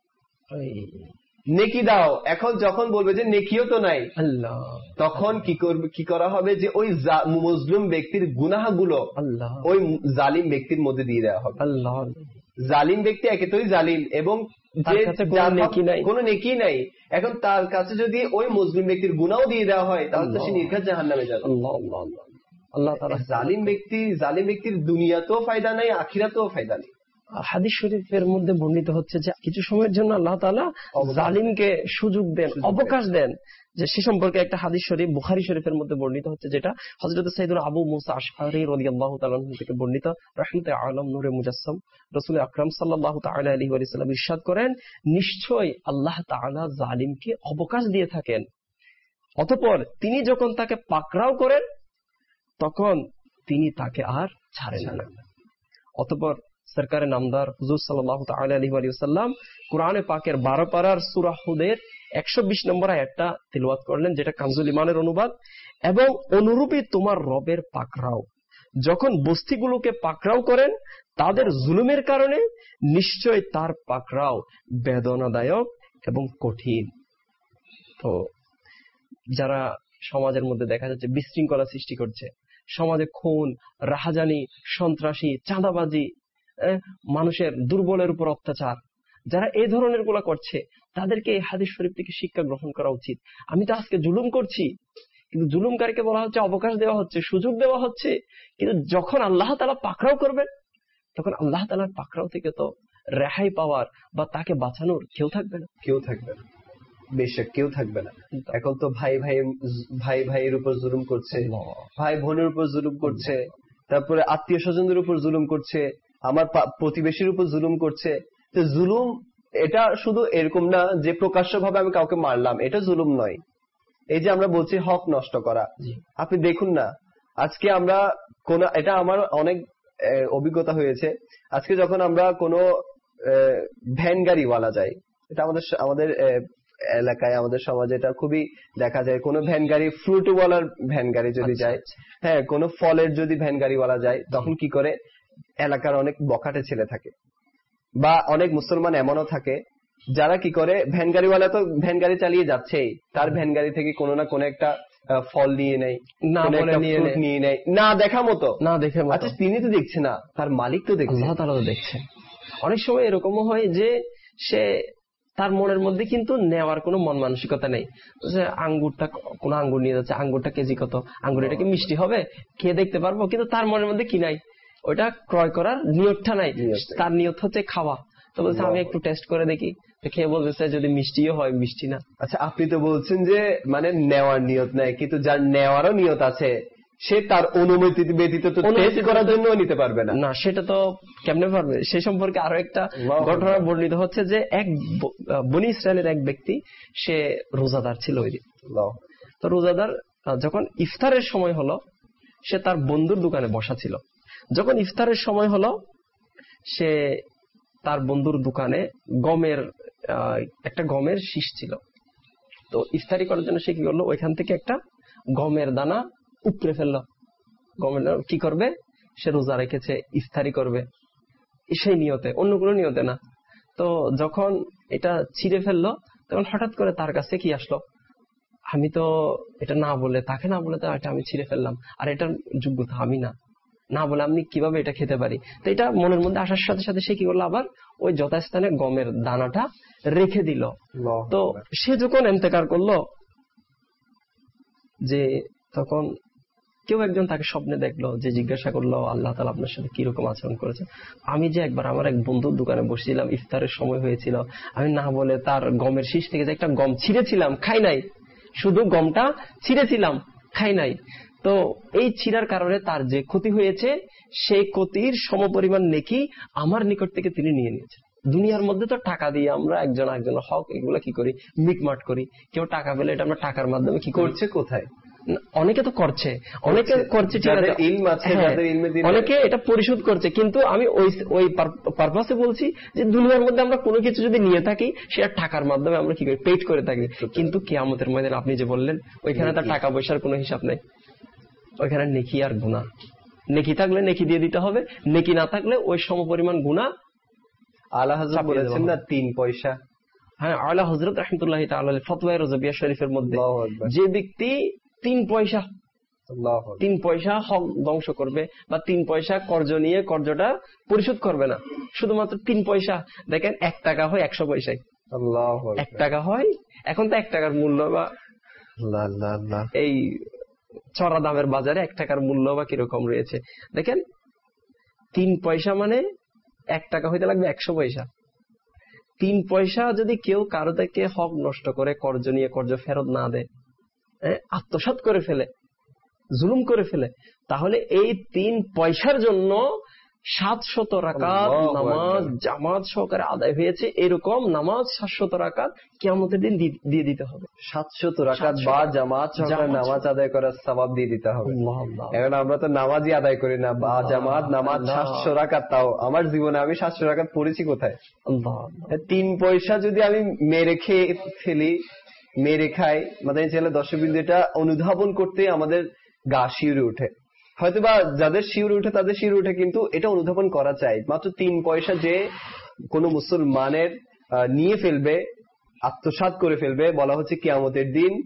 দাও। এখন যখন বলবে যে নেকিও তো নাই, তখন কি করা হবে? যে ওই মুসলিম ব্যক্তির গুনাহগুলো ওই জালিম ব্যক্তির মধ্যে দিয়ে দেওয়া হবে। জালিম ব্যক্তি একেতই জালিম এবং কোন নেকি নাই, এখন তার কাছে যদি ওই মুসলিম ব্যক্তির গুনাহও দিয়ে দেওয়া হয়, তাহলে তো সে নির্ঘাত জাহান্নামে যাবে। আল্লাহ তাআলা জালিম ব্যক্তির দুনিয়াতেও ফায়দা নাই, আখিরাতেও ফায়দা নেই। হাদিস শরীফের মধ্যে বর্ণিত হচ্ছে যে কিছু সময়ের জন্য আল্লাহ তাআলা জালিমকে সুযোগ দেন, অবকাশ দেন। যে সে সম্পর্কে একটা হাদিস শরীফ বুখারী শরীফের মধ্যে বর্ণিত হচ্ছে, যেটা হযরত সাইয়েদুনা আবু মুসা আশআরী রাদিয়াল্লাহু তাআলা আনহু থেকে বর্ণিত। রাহমাতুল আলম নূরে মুজাসসাম রাসূল আকরাম সাল্লাল্লাহু তাআলা আলাইহি ওয়া সাল্লাম ইরশাদ করেন, নিশ্চয়ই আল্লাহ তাআলা জালিমকে অবকাশ দিয়ে থাকেন, অতঃপর তিনি যখন তাকে পাকড়াও করেন তখন তিনি তাকে আর ছাড়েন না। অতঃপর সরকারে নামদার হুজুর সাল্লাল্লাহু তাআলা আলাইহি ওয়া সাল্লাম কোরআনে পাকের 12 পারার সূরা হুদের 120 নম্বর আয়াতটা তিলাওয়াত করলেন, যেটা কানজুল ঈমানের অনুবাদ। এবং অনুরূপই তোমার রবের পাকড়াও, যখন বস্তিগুলোকে পাকড়াও করেন তাদের জুলুমের কারণে, নিশ্চয় তার পাকড়াও বেদনাদায়ক এবং কঠিন। তো যারা সমাজের মধ্যে দেখা যাচ্ছে বিশৃঙ্খলা সৃষ্টি করছে, সমাজে খুন, রাহাজানি, সন্ত্রাসী, চাঁদাবাজি, মানুষের দুর্বলের উপর অত্যাচার, যারা এই ধরনের গুলা করছে, তাদেরকে এই হাদিস শরীফ থেকে শিক্ষা গ্রহণ করা উচিত। আমি তো আজকে জুলুম করছি, কিন্তু জুলুমকারীকে বলা হচ্ছে, অবকাশ দেওয়া হচ্ছে, সুযোগ দেওয়া হচ্ছে, কিন্তু যখন আল্লাহ তাআলা পাকড়াও করবেন তখন আল্লাহ তাআলার পাকড়াও থেকে তো রেহাই পাওয়ার বা তাকে বাঁচানোর কেউ থাকবে না। কেউ থাকবে না, বেশক কেউ থাকবে না। এখন তো ভাই ভাইয়ের উপর জুলুম করছে, ভাই বোনের উপর জুলুম করছে, তারপরে আত্মীয় স্বজনদের উপর জুলুম করছে, আমার প্রতিবেশীর উপর জুলুম করছে। তো জুলুম এটা শুধু এরকম না যে প্রকাশ্যভাবে আমি কাউকে মারলাম, এটা জুলুম নয়। এই যে আমরা বলছি হক নষ্ট করা, আপনি দেখুন না আজকে আমরা এটা আমার অনেক অভিজ্ঞতা হয়েছে। আজকে যখন আমরা কোনো ভ্যান গাড়িওয়ালা যাই, এটা আমাদের এলাকায়, আমাদের সমাজে এটা খুবই দেখা যায়। কোনো ভ্যান গাড়ি, ফ্রুটওয়ালার ভ্যান গাড়ি যদি যায়, হ্যাঁ, কোনো ফলের যদি ভ্যান গাড়িওয়ালা যায়, তখন কি করে, এলাকার অনেক বখাটে ছেলে থাকে বা অনেক মুসলমান এমনও থাকে যারা কি করে, ভ্যান গাড়িওয়ালা তো ভ্যান গাড়ি চালিয়ে যাচ্ছেই, তার ভ্যান গাড়ি থেকে কোনো না কোনো একটা ফল নিয়ে নেয়, নিয়ে নেয়, না দেখা মতো, না দেখে। আচ্ছা, তিনি তো দেখছে না, তার মালিক তো দেখছে, আল্লাহ তাআলা তো দেখছে। অনেক সময় এরকমও হয় যে সে তার মনের মধ্যে কিন্তু নেওয়ার কোনো মন মানসিকতা নেই, যে আঙ্গুরটা, কোন আঙ্গুর নিয়ে যাচ্ছে, আঙ্গুরটা কেজি কত, আঙ্গুর এটা কি মিষ্টি হবে, খেয়ে দেখতে পারবো, কিন্তু তার মনের মধ্যে কি নাই, ওইটা ক্রয় করার নিয়তটা নাই, তার নিয়ত হচ্ছে খাওয়া। তো বলছে আমি একটু টেস্ট করে দেখি, খেয়ে বলতেছে যদি মিষ্টিও হয়, মিষ্টি না। আচ্ছা, আপনি তো বলছেন যে মানে নেওয়ার নিয়ত নাই, কিন্তু যার নেওয়ারও নিয়ত আছে সে তার অনুমতি ব্যতীত তো টেস্ট করার জন্য নিতে পারবে না। না, সেটা তো কেমনে পারবে? সে সম্পর্কে আরো একটা ঘটনা বর্ণিত হচ্ছে যে এক বনি ইসরায়েলের এক ব্যক্তি, সে রোজাদার ছিল ওই দিন। তো রোজাদার যখন ইফতারের সময় হলো, সে তার বন্ধুর দোকানে বসা ছিল। যখন ইফতারের সময় হলো, সে তার বন্ধুর দোকানে একটা গমের শীষ ছিল। তো ইফতারি করার জন্য সে কি করলো, ওইখান থেকে একটা গমের দানা উপড়ে ফেললো। গমের দানা কি করবে, সে রোজা রেখেছে, ইফতারি করবে, সেই নিয়তে, অন্য কোনো নিয়তে না। তো যখন এটা ছিঁড়ে ফেললো, তখন হঠাৎ করে তার কাছে কি আসলো, আমি তো এটা না বলে, তাকে না বলে তো এটা আমি ছিঁড়ে ফেললাম, আর এটার যোগ্যতা আমি না বলে আমি কিভাবে এটা খেতে পারি। তো এটা মনের মধ্যে আসার সাথে সাথে সে কি করলো, আবার ওই যথাস্থানে গমের দানাটা রেখে দিল। তো সে যখন ইন্তেকার করলো, যে তখন কেউ একজন তাকে স্বপ্নে দেখলো, যে জিজ্ঞাসা করলো, আল্লাহ তাআলা আপনার সাথে কিরকম আচরণ করেছে? আমি যে একবার আমার এক বন্ধুর দোকানে বসেছিলাম, ইফতারের সময় হয়েছিল, আমি না বলে তার গমের শীষ থেকে যে একটা গম ছিঁড়েছিলাম, খাই নাই, শুধু গমটা ছিঁড়েছিলাম, খাই নাই। তো এই ছিঁড়ার কারণে তার যে ক্ষতি হয়েছে, সেই ক্ষতির সমপরিমাণ নেকি আমার নিকট থেকে তিনি নিয়ে নিয়েছেন। দুনিয়ার মধ্যে তো টাকা দিয়ে আমরা একজন একজনের হক এগুলা কি করি, মিটমাট করি। কেউ টাকা পেলে এটা আমরা টাকার মাধ্যমে কি করছে, কোথায় অনেকে তো করছে, অনেকে করছে, অনেকে এটা পরিশোধ করছে। কিন্তু আমি ওই পারপাসে বলছি যে দুনিয়ার মধ্যে আমরা কোনো কিছু যদি নিয়ে থাকি, সেটা টাকার মাধ্যমে আমরা কি করি, পেইড করে থাকি। কিন্তু কিয়ামতের ময়দানে আপনি যে বললেন, ওইখানে তার টাকা পয়সার কোনো হিসাব নেই, ওইখানে নেকি আর গুনাহ। নেকি থাকলে নেকি দিয়ে দিতে হবে, নেকি না থাকলে ওই সমপরিমাণ গুনাহ। আলা হযরত বলেছেন না 3 পয়সা। হ্যাঁ, আলা হযরত রাহমাতুল্লাহি তাআলা ফতওয়া রাজবিয়া শরীফের মধ্যে, যে ব্যক্তি 3 পয়সা হক ধ্বংস করবে বা 3 পয়সা কর্জ নিয়ে কর্জটা পরিশোধ করবে না, শুধুমাত্র 3 পয়সা। দেখেন 1 টাকা হয় 100 পয়সায়, 1 টাকা হয়, এখন তো 1 টাকার মূল্য বা এই চড়া দামের বাজারে 1 টাকার মূল্য বা কিরকম রয়েছে দেখেন। 3 পয়সা মানে 1 টাকা হইতে লাগবে 100 পয়সা। 3 পয়সা যদি কেউ কারো থেকে হক নষ্ট করে, কর্জ নিয়ে কর্জ ফেরত না দেয়, আত্মসাৎ করে ফেলে, জুলুম করে ফেলে, তাহলে এই 3 পয়সার জন্য 700 রাকাত নামাজ জামাত সহকারে আদায় হয়েছে, এরকম নামাজ 700 রাকাত কিয়ামতের দিন দিয়ে দিতে হবে। 700 রাকাত বা জামাত সহকারে নামাজ আদায় করার সওয়াব দিয়ে দিতে হবে। এখন আমরা তো নামাজই আদায় করি না, বা জামাত নামাজ 700 রাকাত, তাও আমার জীবনে আমি 700 রাকাত পড়েছি কোথায়? 3 পয়সা যদি আমি মেরে খেয়ে ফেলি, মেরে খাই, মানে ছেলে দর্শকবৃন্দ, এটা অনুধাবন করতে আমাদের গা শিউরে উঠে। হয়তোবা যাদের শিউরে উঠে তাদের শিউরে উঠে, কিন্তু এটা অনুধাবন করা চাই। মাত্র 3 পয়সা যে কোনো মুসলমানের নিয়ে ফেলবে, আত্মসাৎ করে ফেলবে, বলা হচ্ছে কিয়ামতের দিন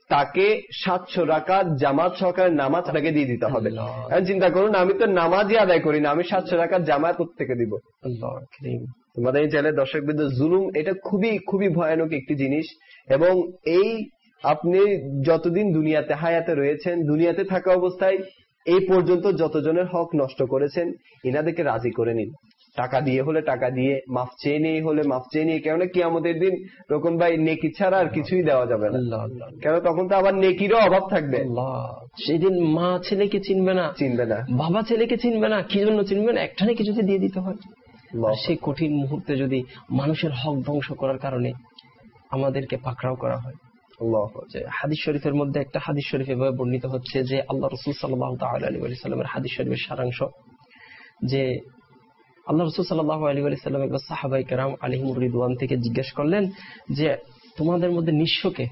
তাকে 700 রাকাত জামাত সহকারে নামাজ তাকে দিয়ে দিতে হবে। এখন চিন্তা করুন, আমি তো নামাজই আদায় করি না, আমি 700 রাকাত জামাত কোত্থেকে দিব? তোমাদের এই চ্যানেলের দর্শকবৃন্দ, জুলুম এটা খুবই খুবই ভয়ানক একটি জিনিস। এবং এই আপনি যতদিন দুনিয়াতে হায়াতে রয়েছেন, দুনিয়াতে থাকা অবস্থায় এই পর্যন্ত যতজনের হক নষ্ট করেছেন, এনাদেরকে রাজি করে নিন। টাকা দিয়ে হলে টাকা দিয়ে, মাফ চেয়ে নিয়ে হলে মাফ চেয়ে নিয়ে। কেননা কিয়ামতের দিন রকম ভাই নেকি ছাড়া আর কিছুই দেওয়া যাবে না, কেন তখন তো আবার নেকিরও অভাব থাকবে। সেদিন মা ছেলেকে চিনবে না, বাবা ছেলেকে চিনবে না। কি জন্য চিনবে না? একটা নাকি যদি দিয়ে দিতে হয়। সেই কঠিন মুহূর্তে যদি মানুষের হক ধ্বংস করার কারণে আমাদেরকে পাকড়াও করা হয়। হাদিস শরীফের মধ্যে একটা হাদিস শরীফ এভাবে বর্ণিত হচ্ছে যে আল্লাহ রাসূল সাল্লাল্লাহু তাআলা আলাইহি ওয়া সাল্লামের হাদিস শরীফের সারাংশ, যে আল্লাহ রাসূল সাল্লাল্লাহু আলাইহি ওয়া সাল্লাম একবার সাহাবায়ে কেরাম আলাইহিমুর রিদওয়ান থেকে জিজ্ঞেস করলেন যে তোমাদের মধ্যে নিঃস্বকে,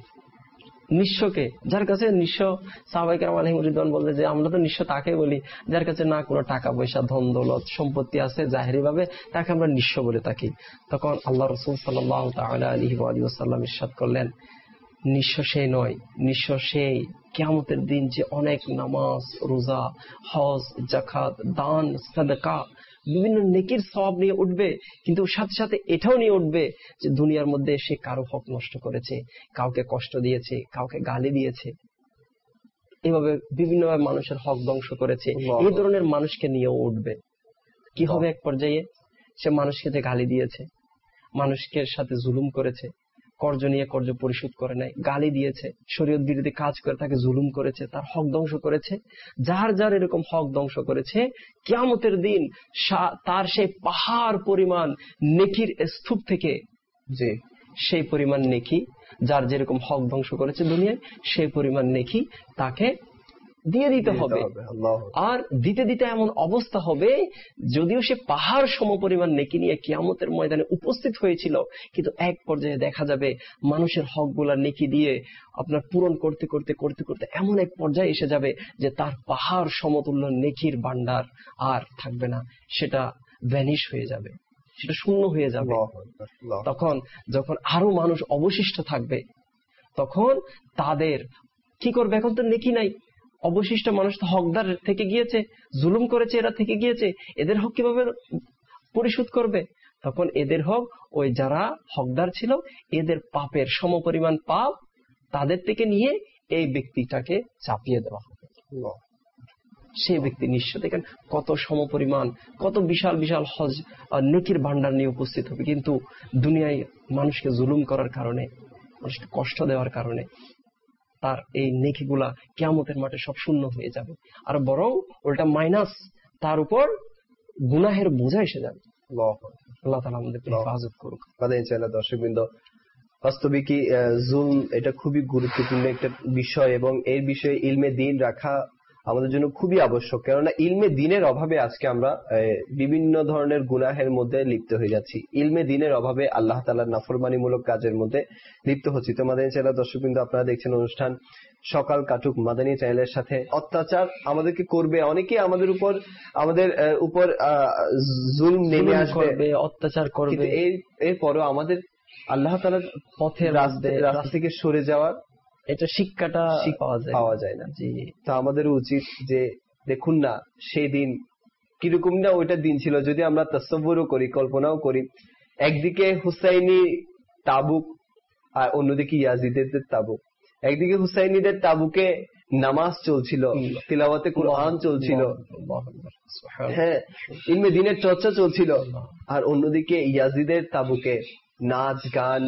যার কাছে নিঃস্ব? সাহাবায়ে কেরাম আলাইহিমুর রিদওয়ান বললেন যে আমরা তো নিঃস্ব তাকে বলি যার কাছে না কোনো টাকা পয়সা ধন দৌলত সম্পত্তি আছে জাহেরি ভাবে, তাকে আমরা নিঃস্ব বলে থাকি। তখন আল্লাহ রাসূল সাল্লাল্লাহু তাআলা আলাইহি ওয়া সাল্লাম ইরশাদ করলেন, নিঃস্ব সেই নয়, নিঃস্ব সেই কিয়ামতের দিন যে অনেক নামাজ, রোজা, হজ, যাকাত, দান, সাদাকা, বিভিন্ন নেকির সওয়াব নিয়ে উঠবে, কিন্তু সাথে সাথে এটাও নিয়ে উঠবে যে দুনিয়ার মধ্যে সে কারো হক নষ্ট করেছে, কাউকে কষ্ট দিয়েছে, কাউকে গালি দিয়েছে, এভাবে বিভিন্নভাবে মানুষের হক ধ্বংস করেছে। এই ধরনের মানুষকে নিয়েও উঠবে। কি হবে এক পর্যায়ে? সে মানুষকে যে গালি দিয়েছে, মানুষকে সাথে জুলুম করেছে, কর্জ নিয়ে কর্জ পরিশোধ করে নাই, গালি দিয়েছে, শরীয়ত বিরোধী কাজ করে তাকে জুলুম করেছে, তার হক ধ্বংস করেছে, যার যার এরকম হক ধ্বংস করেছে, কিয়ামতের দিন তার সেই পাহাড় পরিমাণ নেকির স্তূপ থেকে যে সেই পরিমাণ নেকি, যার যেরকম হক ধ্বংস করেছে দুনিয়ায়, সেই পরিমাণ নেকি তাকে দিয়ে দিতে হবে। আর দিতে দিতে এমন অবস্থা হবে, যদিও সে পাহাড় সমপরিমাণ নেকি নিয়ে কিয়ামতের ময়দানে উপস্থিত হয়েছিল, কিন্তু এক পর্যায়ে দেখা যাবে মানুষের হকগুলা নেকি দিয়ে আপনার পূরণ করতে করতে করতে করতে এমন এক পর্যায়ে এসে যাবে যে তার পাহাড় সমতুল্য নেকির ভান্ডার আর থাকবে না, সেটা ভ্যানিশ হয়ে যাবে, সেটা শূন্য হয়ে যাবে। তখন যখন আরো মানুষ অবশিষ্ট থাকবে, তখন তাদের কি করবে? এখন তো নেকি নাই, অবশিষ্ট মানুষ তো হকদার থেকে গিয়েছে, জুলুম করেছে, এরা থেকে গিয়েছে, এদের হক কিভাবে পরিশোধ করবে? তখন এদের হক, ওই যারা হকদার ছিল এদের পাপের সমপরিমাণ পাপ তাদের থেকে নিয়ে এই ব্যক্তিটাকে চাপিয়ে দেওয়া হবে। সেই ব্যক্তি নিঃস্ব দেখেন কত সমপরিমাণ, কত বিশাল বিশাল হজ নেকির ভান্ডার নিয়ে উপস্থিত হবে, কিন্তু দুনিয়ায় মানুষকে জুলুম করার কারণে, মানুষকে কষ্ট দেওয়ার কারণে তার এই নেকিগুলা কিয়ামতের মাঠে সব শূন্য হয়ে যাবে, আর বরং ওটা মাইনাস, তার উপর গুনাহের বোঝা এসে যাবে। আল্লাহ তাআলা আমাদেরকে হেফাজত করুক। দর্শকবৃন্দ, বাস্তবিকই জুলম এটা খুবই গুরুত্বপূর্ণ একটা বিষয়, এবং এই বিষয়ে ইলমে দ্বীন রাখা আমাদের জন্য খুবই আবশ্যক। কেননা ইলমে দ্বীনের অভাবে আজকে আমরা বিভিন্ন ধরনের গুনাহের মধ্যে লিপ্ত হয়ে যাচ্ছি, ইলমে দ্বীনের অভাবে আল্লাহ তাআলার নাফরমানিমূলক কাজের মধ্যে লিপ্ত হচ্ছি। তো মাদানী চ্যানেল দর্শকবৃন্দ, আপনারা দেখছেন অনুষ্ঠান সকাল কাটুক মাদানী চ্যানেলের সাথে। অত্যাচার আমাদেরকে করবে, অনেকে আমাদের উপর জুলম নেমে আসবে, অত্যাচার করবে, এরপরও আমাদের আল্লাহ তাআলার পথের রাস্তা থেকে সরে যাওয়ার এটা শিক্ষাটা পাওয়া যায় না। তা আমাদের উচিত যে দেখুন না সেই দিন কিরকম না ওইটা দিন ছিল, যদি আমরা তাসাব্বুরও করি, কল্পনাও করি, একদিকে হুসাইনি তাবুক আর অন্যদিকে ইয়াজিদের তাবুক। একদিকে হুসাইনিদের তাবুকে নামাজ চলছিল, তিলাওয়াতে কুরআন চলছিল, হ্যাঁ ইলমে দ্বীনের চর্চা চলছিল, আর অন্যদিকে ইয়াজিদের তাবুকে নাচ গান,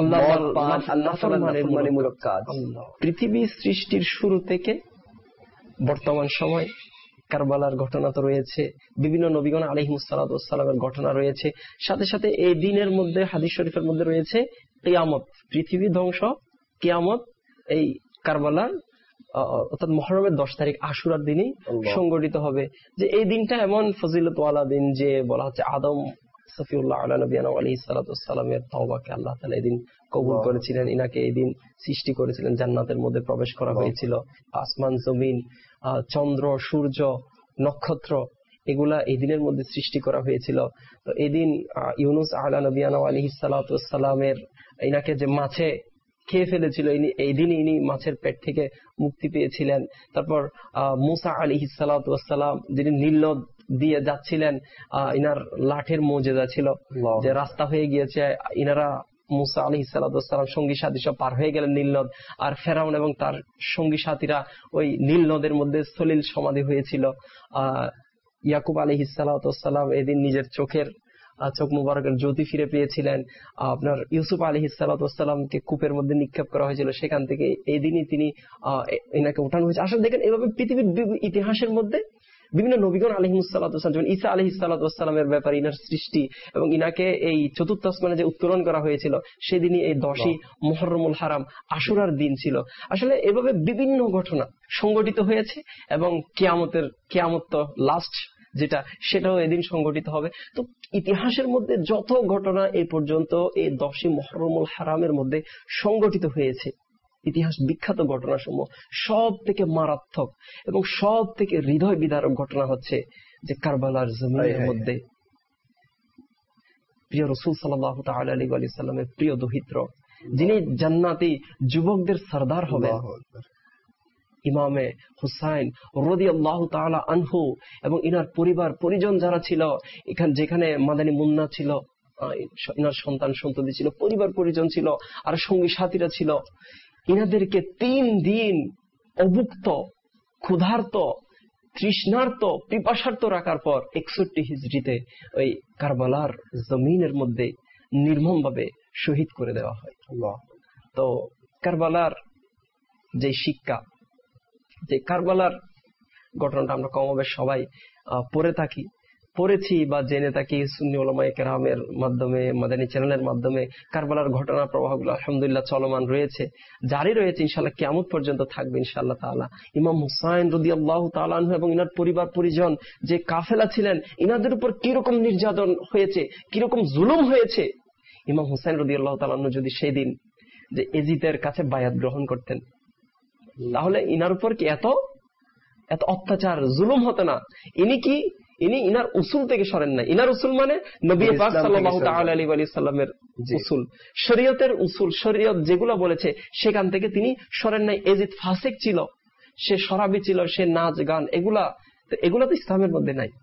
নাফরমানিমূলক কাজ। পৃথিবী সৃষ্টির শুরু থেকে বর্তমান সময় কারবালার ঘটনা তো রয়েছে, বিভিন্ন নবীগণ আলাইহিমুস সালাতু ওয়াস সালামের ঘটনা রয়েছে, সাথে সাথে এই দিনের মধ্যে হাদিস শরীফের মধ্যে রয়েছে কিয়ামত, পৃথিবী ধ্বংস, কিয়ামত এই কারবালার অর্থাৎ মুহররমের 10 তারিখ আশুরার দিনই সংগঠিত হবে। যে এই দিনটা এমন ফজিলতওয়ালা দিন যে বলা হচ্ছে আদম সফিউল্লাহ আলা নবিয়ানা আলাইহিস সালাতু ওয়াস সালামের তওবাকে আল্লাহ তাআলা এই দিন কবুল করেছিলেন, ইনাকে এই দিন সৃষ্টি করেছিলেন, জান্নাতের মধ্যে প্রবেশ করা হয়েছিল। আসমান জমিন, চন্দ্র সূর্য নক্ষত্র এগুলা এই দিনের মধ্যে সৃষ্টি করা হয়েছিল। তো এই দিন ইউনুস আলা নবিয়ানা আলাইহিস সালাতু ওয়াস সালামের ইনাকে যে মাছে খেয়ে ফেলেছিল, এই দিনই ইনি মাছের পেট থেকে মুক্তি পেয়েছিলেন। তারপর মুসা আলাইহিস সালাতু ওয়াস সালাম যিনি নীল নদ দিয়ে যাচ্ছিলেন, ইনার লাঠের মুজিজা ছিল যে রাস্তা হয়ে গিয়েছে, ইনারা মুসা আলাইহিস সালাতু ওয়াস সালাম সঙ্গী সাথী সব পার হয়ে গেলেন নীল নদ, আর ফেরাউন এবং তার সঙ্গী সাথীরা ওই নীল নদের মধ্যে সলিল সমাধি হয়েছিল। ইয়াকুব আলাইহিস সালাতু ওয়াস সালাম এদিন নিজের চোখ মুবারকের জ্যোতি ফিরে পেয়েছিলেন। আপনার ইউসুফ আলাইহিস সালাতু ওয়াস সালামকে কূপের মধ্যে নিক্ষেপ করা হয়েছিল, সেখান থেকে এই দিনই তিনি এনাকে উঠানো হয়েছে। আসলে দেখেন এভাবে পৃথিবীর ইতিহাসের মধ্যে বিভিন্ন নবীগণ আলাইহিস সালাতু ওয়াস সালাম, যেমন ঈসা আলাইহিস সালাতু ওয়াস সালামের ব্যাপারে, ইনার সৃষ্টি এবং ইনাকে এই চতুর্থ আসমানে যে উত্তোলন করা হয়েছিল সেদিনই এই 10ই মুহররমুল হারাম আশুরার দিন ছিল। আসলে এভাবে বিভিন্ন ঘটনা সংগঠিত হয়েছে এবং কিয়ামত তো লাস্ট যেটা, সেটাও এদিন সংগঠিত হবে। তো ইতিহাসের মধ্যে যত ঘটনা এই পর্যন্ত এই 10ই মুহররমুল হারামের মধ্যে সংগঠিত হয়েছে, ইতিহাস বিখ্যাত ঘটনাসমূহ, সব থেকে মারাত্মক এবং সব থেকে হৃদয় বিদারক ঘটনা হচ্ছে যে কারবালার জমিনের মধ্যে প্রিয় রাসূল সাল্লাল্লাহু তাআলা আলাইহি ওয়া সাল্লামের প্রিয় দৌহিত্র, যিনি জান্নাতি যুবকদের সরদার হবেন, ইমামে হুসাইন রাদিয়াল্লাহু তাআলা আনহু এবং ইনার পরিবার পরিজন যারা ছিল, যেখানে মাদানী মুন্না ছিল, ইনার সন্তান সন্ততি ছিল, পরিবার পরিজন ছিল, আর সঙ্গী সাথীরা ছিল, ইনাদেরকে 3 দিন অভুক্ত, ক্ষুধার্ত, তৃষ্ণার্ত, পিপাসার্ত রাখার পর 61 হিজরিতে ওই কারবালার জমিনের মধ্যে নির্মমভাবে শহীদ করে দেওয়া হয়। তো কারবালার যে শিক্ষা, যে কারবালার ঘটনাটা আমরা কমবেশ সবাই পড়েছি বা জেনে থাকি সুন্নি উলামায়ে কেরামের মাধ্যমে, মাদানী চ্যানেলের মাধ্যমে। কারবালার ঘটনার প্রবাহগুলো আলহামদুলিল্লাহ চলমান রয়েছে, জারি রয়েছে, ইনশাআল্লাহ কিয়ামত পর্যন্ত থাকবে ইনশাআল্লাহ তাআলা। ইমাম হুসাইন রাদিয়াল্লাহু তাআলা আনহু এবং ইনার পরিবার পরিজন যে কাফেলা ছিলেন, ইনাদের উপর কিরকম নির্যাতন হয়েছে, কিরকম জুলুম হয়েছে। ইমাম হুসাইন রাদিয়াল্লাহু তাআলা আনহু যদি সেই দিন যে এজিদের কাছে বায়াত গ্রহণ করতেন, তাহলে ইনার উপর কি এত অত্যাচার জুলুম হতো না। ইনি ইনার উসুল থেকে সরেন নাই। ইনার উসুল মানে নবী পাক সাল্লাল্লাহু তাআলা আলাইহি ওয়া সাল্লামের উসুল, শরীয়তের উসুল, শরীয়ত যেগুলো বলেছে সেখান থেকে তিনি সরেন নাই। এজিদ ফাসিক ছিল, সে শরাবী ছিল, সে নাচ গান, এগুলা তো ইসলামের মধ্যে নাই।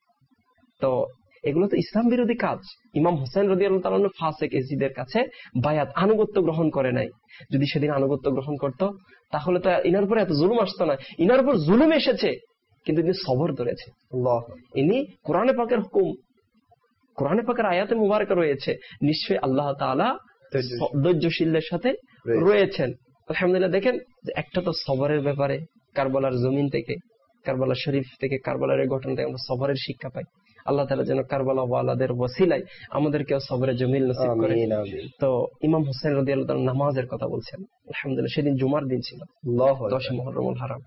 তো এগুলো তো ইসলাম বিরোধী কাজ। ইমাম হুসাইন রাদিয়াল্লাহু তাআলা আনহু ফাসিক, এজিদের কাছে বায়াত আনুগত্য গ্রহণ করে নাই। যদি সেদিন আনুগত্য গ্রহণ করত তাহলে তো ইনার উপর এত জুলুম আসতো না। ইনার উপর জুলুম এসেছে কিন্তু তিনি সবর ধরেছে। ইনি কোরআনে পাকের হুকুম, কোরআনে পাকের আয়াতে মুবারকা রয়েছে, নিশ্চয়ই আল্লাহ তাআলা ধৈর্যশীলদের সাথে রয়েছেন। আলহামদুলিল্লাহ। দেখেন যে একটা তো সবরের ব্যাপারে কারবালার জমিন থেকে, কারবালা শরীফ থেকে, কারবালার এই ঘটনা থেকে আমরা সবরের শিক্ষা পাই। আল্লাহ তাআলা যেন কারবালা ওয়ালাদের ওসিলায় আমাদেরকেও সবরে জমিল নসিব করে। তো ইমাম হুসাইন রাদিয়াল্লাহু তাআলা নামাজের কথা বলছেন। আলহামদুলিল্লাহ, সেদিন জুমার দিন ছিল, 10 মুহররমুল হারাম।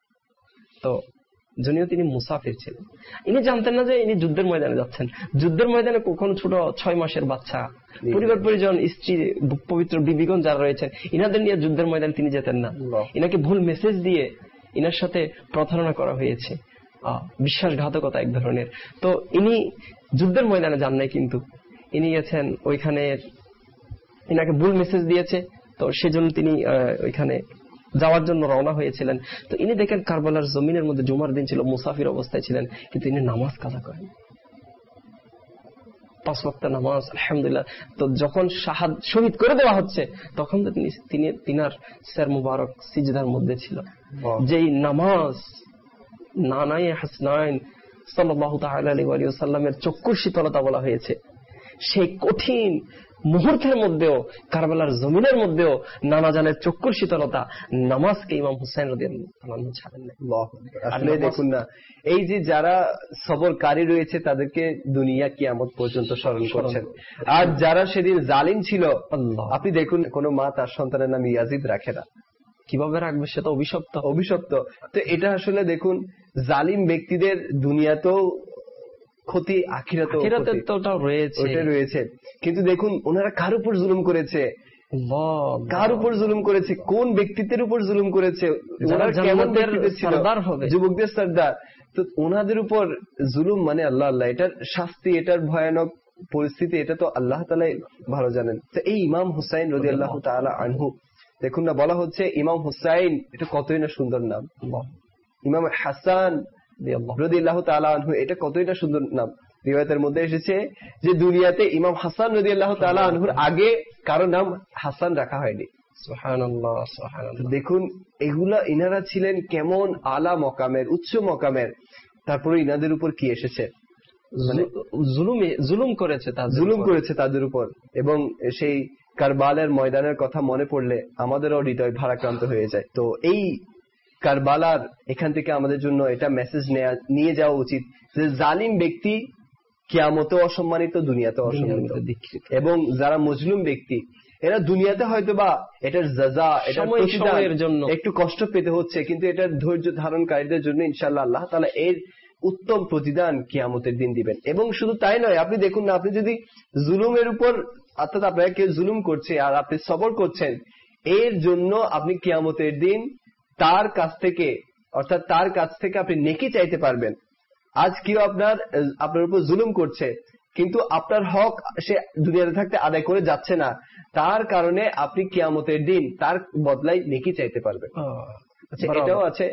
তো যদিও তিনি মুসাফির ছিলেন, ইনি জানতেন না যে ইনি যুদ্ধের ময়দানে যাচ্ছেন। যুদ্ধের ময়দানে কখনো ছোট 6 মাসের বাচ্চা, পরিবার পরিজন, স্ত্রী, পবিত্র বিবিগণ যারা রয়েছেন, ইনাদের নিয়ে যুদ্ধের ময়দানে তিনি যেতেন না। ইনাকে ভুল মেসেজ দিয়ে ইনার সাথে প্রতারণা করা হয়েছে, বিশ্বাসঘাতকতা এক ধরনের। তো ইনি যুদ্ধের ময়দানে যান নাই, কিন্তু ইনি গেছেন ওইখানে, ইনাকে ভুল মেসেজ দিয়েছে, তো সেজন্য তিনি ওইখানে যাওয়ার জন্য রওনা হয়েছিলেন। তো ইনি দেখেন কারবালার জমিনের মধ্যে জুমার দিন ছিল, মুসাফির অবস্থায় ছিলেন, কিন্তু ইনি নামাজ কাজা করেন, 5 ওয়াক্ত নামাজ। আলহামদুলিল্লাহ। তো যখন শহীদ করে দেওয়া হচ্ছে তখন তো তিনি তিনার সের মুবারক সিজদার মধ্যে ছিল। যেই নামাজ নানায়ে হাসনাইন সাল্লাল্লাহু তাআলা আলাইহি ওয়া সাল্লামের চক্ষুর শীতলতা বলা হয়েছে, সেই কঠিন মুহূর্তের মধ্যেও, কারবালার জমিনের মধ্যেও নানা জানের চক্ষুর শীতলতা, নামাজকে ইমাম হুসাইন রাদিয়াল্লাহু তাআলা আনহু ছাড়েন না। আসলে দেখুন না, এই যে যারা সবরকারী রয়েছে তাদেরকে দুনিয়া কিয়ামত পর্যন্ত স্মরণ করছেন। আর যারা সেদিন জালিম ছিল, আপনি দেখুন কোন মা তার সন্তানের নাম ইয়াজিদ রাখে না, কিভাবে রাখবে? সে তো অভিশপ্ত। তো এটা আসলে দেখুন, জালিম ব্যক্তিদের দুনিয়াতেও ক্ষতি, আখিরাতেও রয়েছে। কিন্তু দেখুন ওনারা কার উপর জুলুম করেছে, কোন ব্যক্তিত্বের উপর জুলুম করেছে, যুবকদের সরদার। তো ওনাদের উপর জুলুম মানে আল্লাহ, এটার শাস্তি, এটার ভয়ানক পরিস্থিতি এটা তো আল্লাহ তাআলাই ভালো জানেন। তো এই ইমাম হুসাইন রাদিয়াল্লাহু তাআলা আনহু, দেখুন না, বলা হচ্ছে ইমাম হুসাইন, এটা কতই না সুন্দর নাম। ইমাম হাসান রাদিয়াল্লাহু তাআলা আনহু, এটা কতই না সুন্দর নাম। রিওয়ায়াতের মধ্যে এসেছে যে দুনিয়াতে ইমাম হাসান রাদিয়াল্লাহু তাআলা আনহুর আগে কারো নাম হাসান রাখা হয়নি। সুবহানাল্লাহ, সুবহানাল্লাহ। দেখুন এগুলা, ইনারা ছিলেন কেমন আলা মকামের, উচ্চ মকামের, তারপরে ইনাদের উপর কি এসেছে, জুলুম করেছে তাদের উপর। এবং সেই কারবালার ময়দানের কথা মনে পড়লে আমাদেরও হৃদয় ভারাক্রান্ত হয়ে যায়। তো এই কারবালার এখান থেকে আমাদের জন্য এটা মেসেজ নিয়ে যাওয়া উচিত যে জালিম ব্যক্তি কিয়ামতে অসম্মানিত, দুনিয়াতে অসম্মানিত। এবং যারা মজলুম ব্যক্তি, এরা দুনিয়াতে হয়তো বা এটার সাজা, এটার জন্য একটু কষ্ট পেতে হচ্ছে, কিন্তু এটার ধৈর্য ধারণকারীদের জন্য ইনশাআল্লাহ আল্লাহ তাআলা এর উত্তম প্রতিদান কিয়ামতের দিন দিবেন। এবং শুধু তাই নয়, আপনি দেখুন না, আপনি যদি জুলুমের উপর, অর্থাৎ আপনাকে কেউ জুলুম করছে আর আপনি সবর করছেন, এর জন্য আপনি কিয়ামতের দিন তার কাছ থেকে, অর্থাৎ তার কাছ থেকে আপনি নেকি চাইতে পারবেন। আজ কেউ আপনার উপর জুলুম করছে, কিন্তু আপনার হক সে দুনিয়াতে থাকতে আদায় করে যাচ্ছে না, তার কারণে আপনি কিয়ামতের দিন তার বদলায় নেকি চাইতে পারবেন। আচ্ছা, এটাও আছে।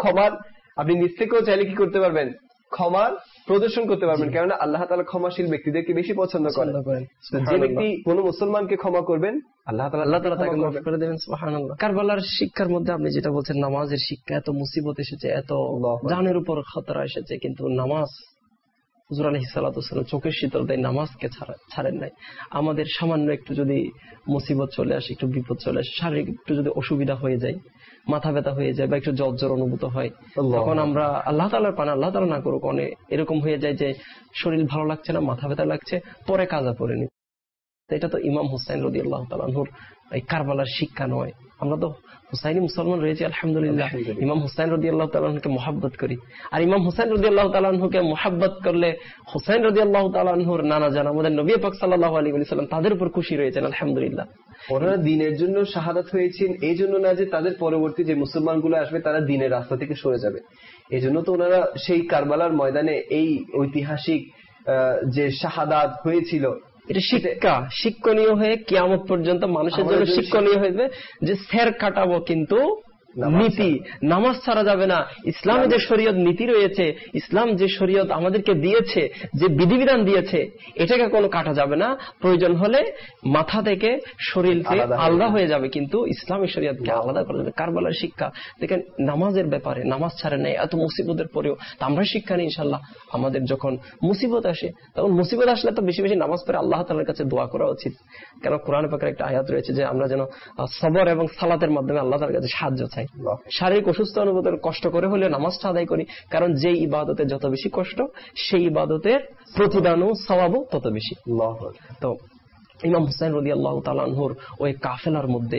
আপনি নিজ থেকেও চাইলে কি করতে পারবেন, ক্ষমার প্রদর্শন করতে পারবেন, কেননা আল্লাহ তাআলা ক্ষমাশীল ব্যক্তিদেরকে বেশি পছন্দ করেন। যে ব্যক্তি কোন মুসলমানকে ক্ষমা করবেন, আল্লাহ তাআলা তাকে মাফ করে দেবেন। সুবহানাল্লাহ। কারবালার শিক্ষার মধ্যে আপনি যেটা বলছেন, নামাজের শিক্ষা, এত মুসিবত এসেছে, এত জানের উপর খতরা এসেছে, কিন্তু নামাজ, হুজুর আলাইহিস সালাতু ওয়াস সালাম চোখের শীতলতায় নামাজকে ছাড়েন নাই। আমাদের সামান্য একটু যদি মুসিবত চলে আসে, একটু বিপদ চলে আসে, শারীরিক একটু যদি অসুবিধা হয়ে যায়, মাথা ব্যথা হয়ে যায় বা একটু জ্বর অনুভূত হয়, তখন আমরা আল্লাহ তাআলার পানে, আল্লাহ তাআলা না করুক, অনেক এরকম হয়ে যায় যে শরীর ভালো লাগছে না, মাথা ব্যথা লাগছে, পরে কাজা পড়ে নি। এটা তো ইমাম হুসাইন রাদিয়াল্লাহু তাআলা আনহুর এই কারবালার শিক্ষা নয়। আমরা তো হুসাইনি মুসলমান রয়েছে, আলহামদুলিল্লাহ। ইমাম হুসাইন রাদিয়াল্লাহু তাআলা আনহুকে মহব্বত করি, আর ইমাম হুসাইন রাদিয়াল্লাহু তাআলা আনহুকে মহব্বত করলে হুসাইন রাদিয়াল্লাহু তাআলা আনহুর নানা জান আমাদের নবী পাক সাল্লাল্লাহু আলাইহি ওয়াসাল্লাম তাদের উপর খুশি রয়েছেন, আলহামদুলিল্লাহ। ওনারা দ্বীনের জন্য শাহাদাত হয়েছেন, এই জন্য না যে তাদের পরবর্তী যে মুসলমানগুলো আসবে তারা দ্বীনের রাস্তা থেকে সরে যাবে। এই জন্য তো ওনারা সেই কারবালার ময়দানে এই ঐতিহাসিক যে শাহাদাত হয়েছিল, এটা শিক্ষণীয় হয়ে কিয়ামত পর্যন্ত মানুষের জন্য শিক্ষণীয় হইবে যে স্যার কাটাবো, কিন্তু নীতি, নামাজ ছাড়া যাবে না। ইসলামে যে শরীয়ত নীতি রয়েছে, ইসলাম যে শরীয়ত আমাদেরকে দিয়েছে, যে বিধিবিধান দিয়েছে, এটাকে কোনো কাটা যাবে না। প্রয়োজন হলে মাথা থেকে শরীরকে আলাদা হয়ে যাবে, কিন্তু ইসলামী শরীয়তকে আলাদা করা যাবে। কারবালার শিক্ষা দেখেন, নামাজের ব্যাপারে, নামাজ ছাড়ে নাই এত মুসিবতের পরেও, তা আমরা শিক্ষা নিই ইনশাআল্লাহ। আমাদের যখন মুসিবত আসে, তখন মুসিবত আসলে তো বেশি বেশি নামাজ পড়ে আল্লাহ তাআলার কাছে দোয়া করা উচিত। কেন কোরআন পাকের একটা আয়াত রয়েছে যে আমরা যেন সবর এবং সালাতের মাধ্যমে আল্লাহ তাআলার কাছে সাহায্য চাই। শারীরিক অসুস্থ অনুভূতির কষ্ট করে হলে নামাজটা আদায় করি, কারণ যে ইবাদতে যত বেশি কষ্ট, সেই ইবাদতের প্রতিদানও সওয়াবও তত বেশি। তো ইমাম হুসাইন রাদিয়াল্লাহু তাআলা আনহুর ওই কাফেলার মধ্যে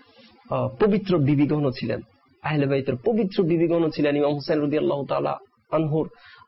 পবিত্র বিবিগণও ছিলেন, আহলে বাইতের পবিত্র বিবিগণও ছিলেন। ইমাম হুসাইন রাদিয়াল্লাহু তাআলা আনহুর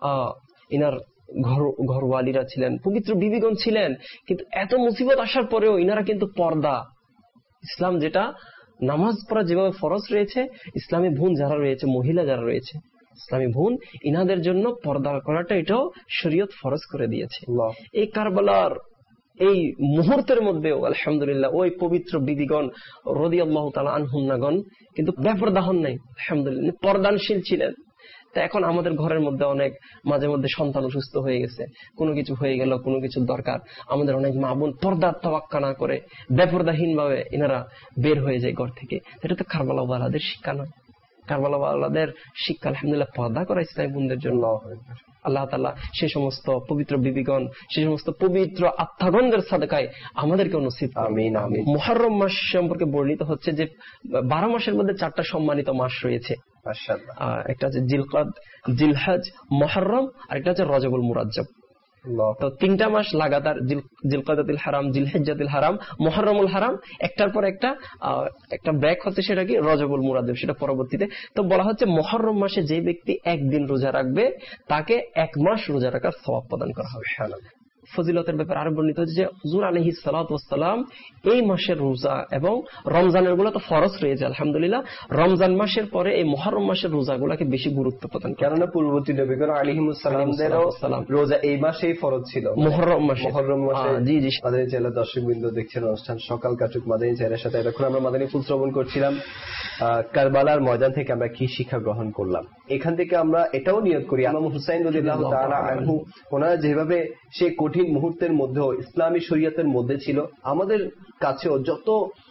ইনার ঘরওয়ালিরা ছিলেন, পবিত্র বিবিগণ ছিলেন। কিন্তু এত মুসিবত আসার পরেও ইনারা কিন্তু পর্দা, ইসলাম যেটা নামাজ পড়া যেভাবে ফরজ রয়েছে, ইসলামী বোন যারা রয়েছে, মহিলা যারা রয়েছে, ইসলামী বোন, ইনাদের জন্য পর্দা করাটা এটাও শরীয়ত ফরজ করে দিয়েছে। এই কারবালার এই মুহূর্তের মধ্যেও আলহামদুলিল্লাহ ওই পবিত্র বিবিগণ রাদিয়াল্লাহু তাআলা আনহুন্নাগণ কিন্তু বেপরদা হন নাই, আলহামদুলিল্লাহ পর্দানশীল ছিলেন। তা এখন আমাদের ঘরের মধ্যে অনেক মাঝে মধ্যে সন্তান অসুস্থ হয়ে গেছে, কোনো কিছু হয়ে গেল, কোনো কিছুর দরকার, আমাদের অনেক মা বোন পর্দার তাওয়াক্কা না করে বেপরদাহীন ভাবে এনারা বের হয়ে যায় ঘর থেকে। এটা তো কারবালা ওয়ালাদের শিক্ষা নয়। কারবালা ওয়ালাদের শিক্ষা আলহামদুলিল্লাহ পর্দা করা ইসলামী বোনদের জন্য। আল্লাহ তাআলা সেই সমস্ত পবিত্র বিবিগণ, সেই সমস্ত পবিত্র আত্মাগণদের সাদকায় আমাদেরকে নসিব করুন। আমিন আমিন। মুহররম মাস সম্পর্কে বর্ণিত হচ্ছে যে 12 মাসের মধ্যে 4টা সম্মানিত মাস রয়েছে। মাশাআল্লাহ। একটা হচ্ছে জিলকাদ, জিলহজ, মুহররম, আর একটা হচ্ছে রজবুল মুরাজ্জব। তো 3টা মাস লাগাতার, জিলকাদাতুল হারাম, জিলহিজ্জাতুল হারাম, মুহররমুল হারাম, একটার পর একটা ব্রেক হচ্ছে, সেটা কি রজবুল মুরাজ্জব, সেটা পরবর্তীতে। তো বলা হচ্ছে মুহররম মাসে যে ব্যক্তি একদিন রোজা রাখবে তাকে 1 মাস রোজা রাখার সওয়াব প্রদান করা হবে। ফজিলতের ব্যাপারে আরো বর্ণিত হচ্ছে যে হুজুর আলাইহিস সালাতু ওয়াস সালাম এই মাসের রোজা এবং রমজানের গুলো তো ফরজ রয়েছে আলহামদুলিল্লাহ, রমজান মাসের পরে এই মুহররম মাসের রোজাগুলোকে বেশি গুরুত্ব প্রদান করেন। কেননা পূর্ববর্তী নবীগণ আলাইহিমুস সালামদেরও রোজা এই মাসেই ফরজ ছিল, মুহররম মাসে। জি জি। মাদানী চ্যানেলের দর্শকবৃন্দ দেখছেন অনুষ্ঠান সকাল কাটুক মাদানী চ্যানেলের সাথে। এখন আমরা মাদানী ফুল শ্রবণ করছিলাম। কারবালার ময়দান থেকে আমরা কি শিক্ষা গ্রহণ করলাম? এখান থেকে আমরা এটাও নিয়ত করি ইমাম হুসাইন রাদিয়াল্লাহু তাআলা আনহু ওনারা যেভাবে সেই কঠিন মুহূর্তের মধ্যেও ইসলামী শরীয়তের মধ্যে ছিল, আমাদের কাছেও যত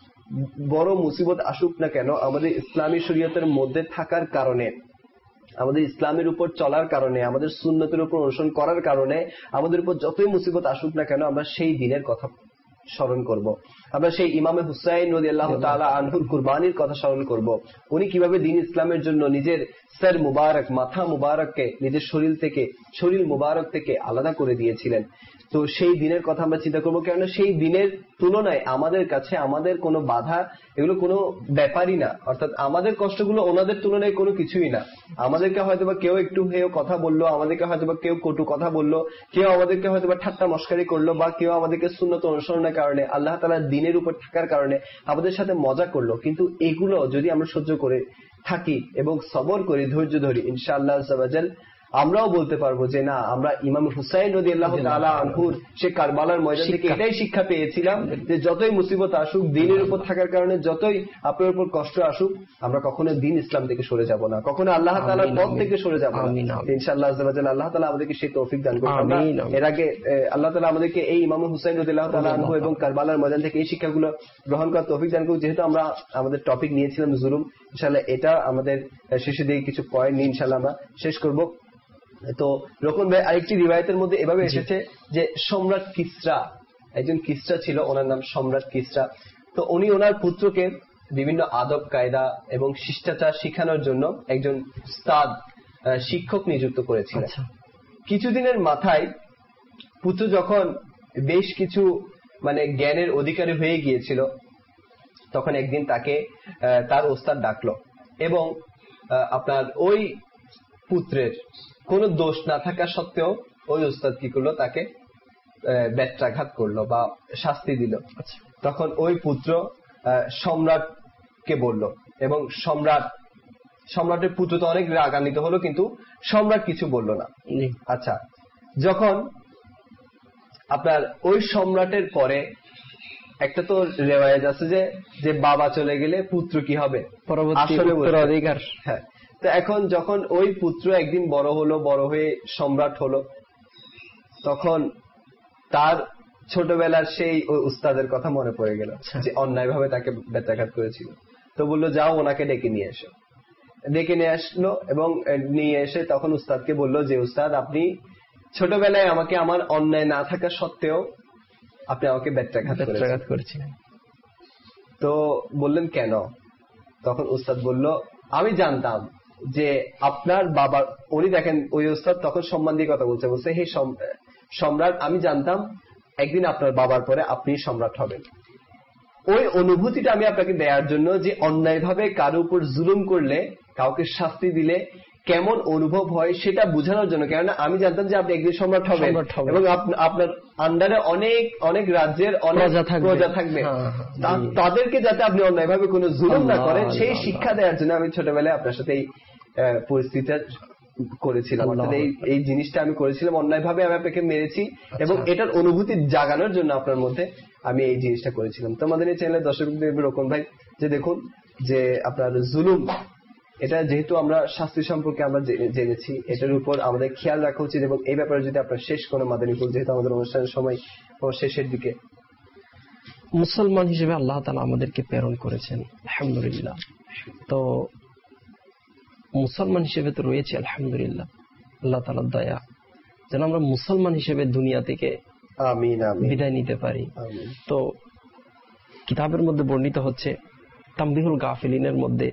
বড় মুসিবত আসুক না কেন, আমাদের ইসলামী শরীয়তের মধ্যে থাকার কারণে, আমাদের ইসলামের উপর চলার কারণে, আমাদের সুন্নতের উপর অনুসরণ করার কারণে আমাদের উপর যতই মুসিবত আসুক না কেন, আমরা সেই দিনের কথা স্মরণ করব। আমরা সেই ইমামে হুসাইন রাদিয়াল্লাহু তাআলা আনহুর কুরবানির কথা স্মরণ করব। উনি কিভাবে দ্বীন ইসলামের জন্য নিজের সর মুবারক, মাথা মুবারককে নিজের শরীর মুবারক থেকে আলাদা করে দিয়েছিলেন। তো সেই দিনের কথা আমরা চিন্তা করবো, কেননা সেই দিনের তুলনায় আমাদের কাছে আমাদের কোনো বাধা এগুলো কোনো ব্যাপারই না। অর্থাৎ আমাদের কষ্টগুলো ওনাদের তুলনায় কোনো কিছুই না। আমাদেরকে হয়তোবা কেউ একটু হেয় কথা বললো, আমাদেরকে হয়তোবা কেউ কটু কথা বললো, কেউ আমাদেরকে হয়তোবা ঠাট্টা মস্কারি করলো, বা কেউ আমাদেরকে সুন্নত অনুসরণের কারণে, আল্লাহ তাআলার দ্বীনের উপর থাকার কারণে আমাদের সাথে মজা করলো। কিন্তু এগুলো যদি আমরা সহ্য করে থাকি এবং সবর করি, ধৈর্য ধরি, ইনশাআল্লাহ আযজা ওয়া জাল আমরাও বলতে পারবো যে না, আমরা ইমাম হুসাইন রাদিয়াল্লাহু তাআলা আনহুর সে কারবালার ময়দান থেকে এটাই শিক্ষা পেয়েছিলাম যে যতই মুসিবত আসুক, দ্বীনের উপর থাকার কারণে যতই আপনার উপর কষ্ট আসুক, আমরা কখনো দ্বীন ইসলাম থেকে সরে যাব না, কখনো আল্লাহ তাআলার পথ থেকে সরে যাব না। ইনশাআল্লাহ আযজা ওয়া জাল আল্লাহ তাআলা আমাদেরকে সেই তৌফিক দান করুন। এর আগে আল্লাহ তাআলা আমাদেরকে এই ইমাম হুসাইন রাদিয়াল্লাহু তাআলা আনহু এবং কারবালার ময়দান থেকে এই শিক্ষাগুলো গ্রহণ করার তৌফিক দান করুন। যেহেতু আমরা আমাদের টপিক নিয়েছিলাম জুলুম, ইনশাআল্লাহ এটা আমাদের শেষে দিয়ে কিছু পয়েন্ট নিয়ে ইনশাআল্লাহ আমরা শেষ করব। তো রকম ভাই আরেকটি রিওয়ায়াতের মধ্যে এভাবে এসেছে যে সম্রাট কিসরা, একজন কিসরা ছিল, ওনার নাম সম্রাট কিসরা। তো উনি ওনার পুত্রকে বিভিন্ন আদব কায়দা এবং শিষ্টাচার শিখানোর জন্য একজন উস্তাদ, শিক্ষক নিযুক্ত করেছিলেন। কিছুদিনের মাথায় পুত্র যখন বেশ কিছু জ্ঞানের অধিকারী হয়ে গিয়েছিল, তখন একদিন তাকে তার ওস্তাদ ডাকলো এবং আপনার ওই পুত্রের কোনো দোষ না থাকা সত্ত্বেও ওই উস্তাদ কি করলো, তাকে ব্যত্রাঘাত করলো বা শাস্তি দিল। তখন ওই পুত্র সম্রাটকে বলল এবং সম্রাটের পুত্র তো অনেক রাগান্বিত হলো, কিন্তু সম্রাট কিছু বলল না। আচ্ছা, যখন আপনার ওই সম্রাটের পরে একটা তো রেওয়ায়েত আছে যে বাবা চলে গেলে পুত্র কি হবে, পরবর্তী উত্তরাধিকার। হ্যাঁ, তো এখন যখন ওই পুত্র একদিন বড় হলো, বড় হয়ে সম্রাট হলো, তখন তার ছোটবেলার সেই ওই উস্তাদের কথা মনে পড়ে গেল যে অন্যায়ভাবে তাকে ব্যত্রাঘাত করেছিল। তো বললো যাও ওনাকে ডেকে নিয়ে এসো। ডেকে নিয়ে আসলো এবং নিয়ে এসে তখন উস্তাদকে বললো যে উস্তাদ, আপনি ছোটবেলায় আমাকে আমার অন্যায় না থাকা সত্ত্বেও আপনি আমাকে ব্যত্রাঘাত করেছিলেন। তো বললেন কেন? তখন উস্তাদ বলল, আমি জানতাম যে আপনার বাবার, উনি দেখেন ওই উস্তাদ তখন সম্মান দিয়ে কথা বলছে, হে সম্রাট, আমি জানতাম একদিন আপনার বাবার পরে আপনি সম্রাট হবেন। ওই অনুভূতিটা আমি আপনাকে দেওয়ার জন্য যে অন্যায়ভাবে কারো উপর জুলুম করলে, কাউকে শাস্তি দিলে কেমন অনুভব হয় সেটা বোঝানোর জন্য। কেননা আমি জানতাম যে আপনি একদিন সম্রাট হবেন এবং আপনার আন্ডারে অনেক অনেক রাজ্যের অনেক প্রজা থাকবে, তাদেরকে যাতে আপনি অন্যায়ভাবে কোনো জুলুম না করেন সেই শিক্ষা দেওয়ার জন্য আমি ছোটবেলায় আপনার সাথে এই পরিস্থিতিটা করেছিলাম। এই জিনিসটা আমি করেছিলাম, অন্যায়ভাবে আমি আপনাকে মেরেছি এবং এটার অনুভূতি জাগানোর জন্য আপনার মধ্যে আমি এই জিনিসটা করেছিলাম। তো আমাদের এই চ্যানেলের দর্শকদের রকম ভাই যে দেখুন যে আপনার জুলুম, এটা যেহেতু আমরা শাস্তি সম্পর্কে আমরা জেনেছি, এটার উপর আমাদের খেয়াল রাখা উচিত। এবং এই ব্যাপারে যদি আপনার শেষ কোনো মাদারীপুর, যেহেতু আমাদের অনুষ্ঠানের সময় শেষের দিকে, মুসলমান হিসেবে আল্লাহ তাআলা আমাদেরকে প্রেরণ করেছেন আলহামদুলিল্লাহ। তো মুসলমান হিসেবে তো রয়েছে আলহামদুলিল্লাহ, আল্লাহ তাআলার দয়া যেন আমরা মুসলমান হিসেবে দুনিয়া থেকে বিদায় নিতে পারি। তো কিতাবের মধ্যে বর্ণিত হচ্ছে তামবিহুল গাফিলিনের মধ্যে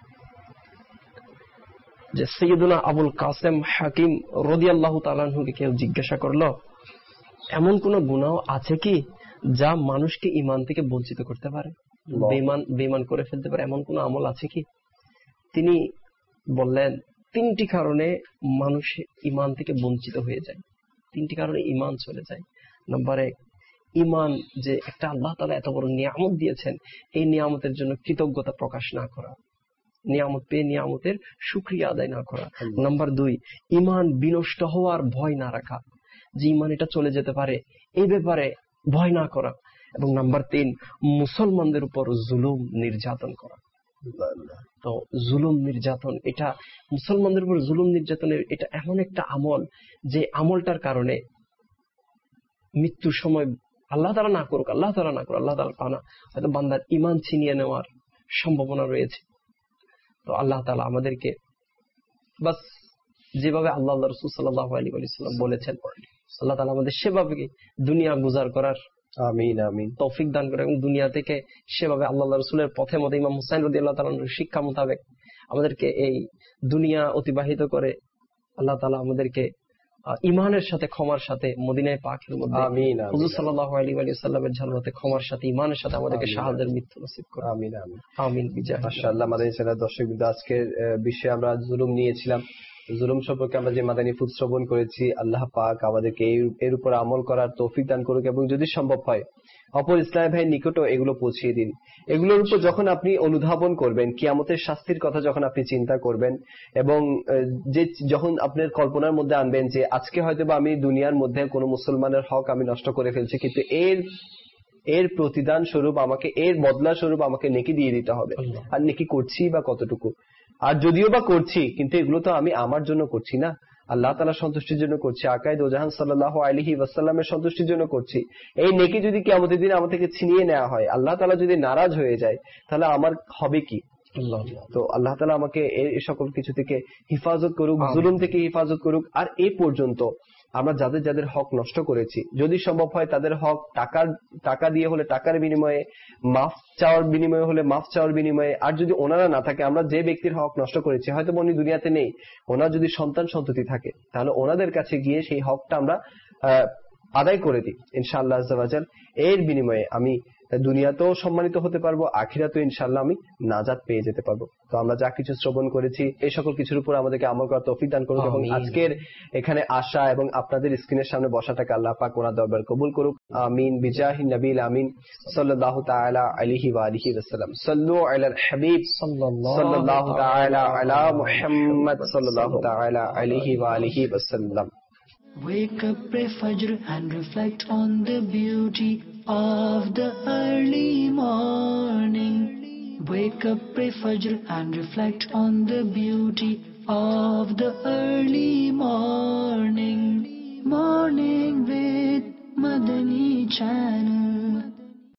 যে সৈয়দুনা আবুল কাসেম হাকিম রাদিয়াল্লাহু তাআলা আনহুকে কেউ জিজ্ঞাসা করলো, এমন কোন গুনাহ আছে কি যা মানুষকে ঈমান থেকে বঞ্চিত করতে পারে, বেঈমান করে ফেলতে পারে, এমন কোন আমল আছে কি? তিনি বললেন, তিনটি কারণে মানুষ ঈমান থেকে বঞ্চিত হয়ে যায়, তিনটি কারণে ঈমান চলে যায়। নাম্বার 1, ঈমান যে একটা আল্লাহ তাআলা এত বড় নিয়ামত দিয়েছেন, এই নিয়ামতের জন্য কৃতজ্ঞতা প্রকাশ না করা, নিয়ামত পেয়ে নিয়ামতের শুকরিয়া আদায় না করা। নাম্বার 2, ঈমান বিনষ্ট হওয়ার ভয় না রাখা, যে ঈমান এটা চলে যেতে পারে এই ব্যাপারে ভয় না করা। এবং নাম্বার 3, মুসলমানদের উপর জুলুম নির্যাতন করা। তো জুলুম নির্যাতন, এটা মুসলমানদের উপর জুলুম নির্যাতনের এটা এমন একটা আমল, যে আমলটার কারণে মৃত্যুর সময় আল্লাহ তাআলা না করুক, আল্লাহ তাআলা পানা হয়তো বান্দার ঈমান ছিনিয়ে নেওয়ার সম্ভাবনা রয়েছে। তো আল্লাহ তাআলা আমাদেরকে বাস যেভাবে আল্লাহ রাসূল সাল্লাল্লাহু আলাইহি ওয়াসাল্লাম বলেছেন, আল্লাহ তাআলা আমাদের সেভাবে দুনিয়া গুজার করার আমিন আমিন তৌফিক দান করে, এবং দুনিয়া থেকে সেভাবে আল্লাহ রাসূলের পথে মতে ইমাম হুসাইন রাদিয়াল্লাহু তাআলার শিক্ষা মোতাবেক আমাদেরকে এই দুনিয়া অতিবাহিত করে আল্লাহ তাআলা আমাদেরকে ঈমানের সাথে ক্ষমার সাথে মদিনায় পাকের মধ্যে হুজুর সাল্লাল্লাহু আলাইহি ওয়াসাল্লামের ঝলমতে ক্ষমার সাথে ঈমানের সাথে আমাদেরকে শাহাদাতের মৃত্যু নসিব করুন। আমিন আমিন আমিন। মাশাআল্লাহ। মাদানী চ্যানেল দর্শকবৃন্দ, আজকের বিষয়ে আমরা জুলুম নিয়েছিলাম। জুলুম সম্পর্কে আমরা যে মাদানী ফুদ শ্রবণ করেছি, আল্লাহ পাক আমাদেরকে এর উপর আমল করার তৌফিক দান করুক, এবং যদি সম্ভব হয় অপর ইসলামী ভাইয়ের নিকটও এগুলো পৌঁছিয়ে দিন। এগুলোর উপর যখন আপনি অনুধাবন করবেন, কিয়ামতের শাস্তির কথা যখন আপনি চিন্তা করবেন, এবং যে যখন আপনার কল্পনার মধ্যে আনবেন যে আজকে হয়তো বা আমি দুনিয়ার মধ্যে কোনো মুসলমানের হক আমি নষ্ট করে ফেলছি, কিন্তু এর প্রতিদান স্বরূপ আমাকে, এর বদলা স্বরূপ আমাকে নেকি দিয়ে দিতে হবে। আর নেকি করছি বা কতটুকু, আর যদিও বা করছি, কিন্তু এগুলো তো আমি আমার জন্য করছি না, আল্লাহ তাআলার সন্তুষ্টির জন্য করছি, আকায়ে দো জাহান সাল্লাল্লাহু আলাইহি ওয়াসাল্লামের সন্তুষ্টির জন্য করছি। এই নেকি যদি কিয়ামতের দিন আমার থেকে ছিনিয়ে নেওয়া হয়, আল্লাহ তাআলা যদি নারাজ হয়ে যায়, তাহলে আমার হবে কি? তো আল্লাহ তাআলা আমাকে এই সকল কিছু থেকে হিফাজত করুক, জুলুম থেকে হিফাজত করুক। আর এই পর্যন্ত আমরা যাদের যাদের হক নষ্ট করেছি, যদি সম্ভব হয় তাদের হক টাকা দিয়ে হলে টাকার বিনিময়ে, মাফ চাওয়ার বিনিময়ে হলে মাফ চাওয়ার বিনিময়ে, আর যদি ওনারা না থাকে, আমরা যে ব্যক্তির হক নষ্ট করেছি হয়তো উনি দুনিয়াতে নেই, ওনার যদি সন্তান সন্ততি থাকে, তাহলে ওনাদের কাছে গিয়ে সেই হকটা আমরা আদায় করে দিই ইনশাআল্লাহ আজ্জা ওয়া জাল। এর বিনিময়ে আমি দুনিয়াতেও সম্মানিত হতে পারবো, আখিরাতেও ইনশাআল্লাহ আমি নাজাত পেয়ে যেতে পারবো। তো আমরা যা কিছু শ্রবণ করেছি এই সকল কিছুর উপর আমাদেরকে আমল করার তৌফিক দান করুক, এবং আজকের এখানে আসা এবং আপনাদের স্ক্রিনের সামনে বসাটাকে আল্লাহ পাক ওনার দরবার কবুল করুক। আমিন বিজাহি নবীল আমিন সাল্লাল্লাহু তাআলা আলাইহি ওয়া আলিহি ওয়াসাল্লাম। সাল্লু আলাল হাবিব সাল্লাল্লাহু তাআলা আলা মুহাম্মদ সাল্লাল্লাহু তাআলা আলাইহি ওয়া আলিহি ওয়াসাল্লাম। Wake up, pray Fajr and reflect on the beauty of the early morning. Wake up, pray Fajr and reflect on the beauty of the early morning. Morning with Madani Channel.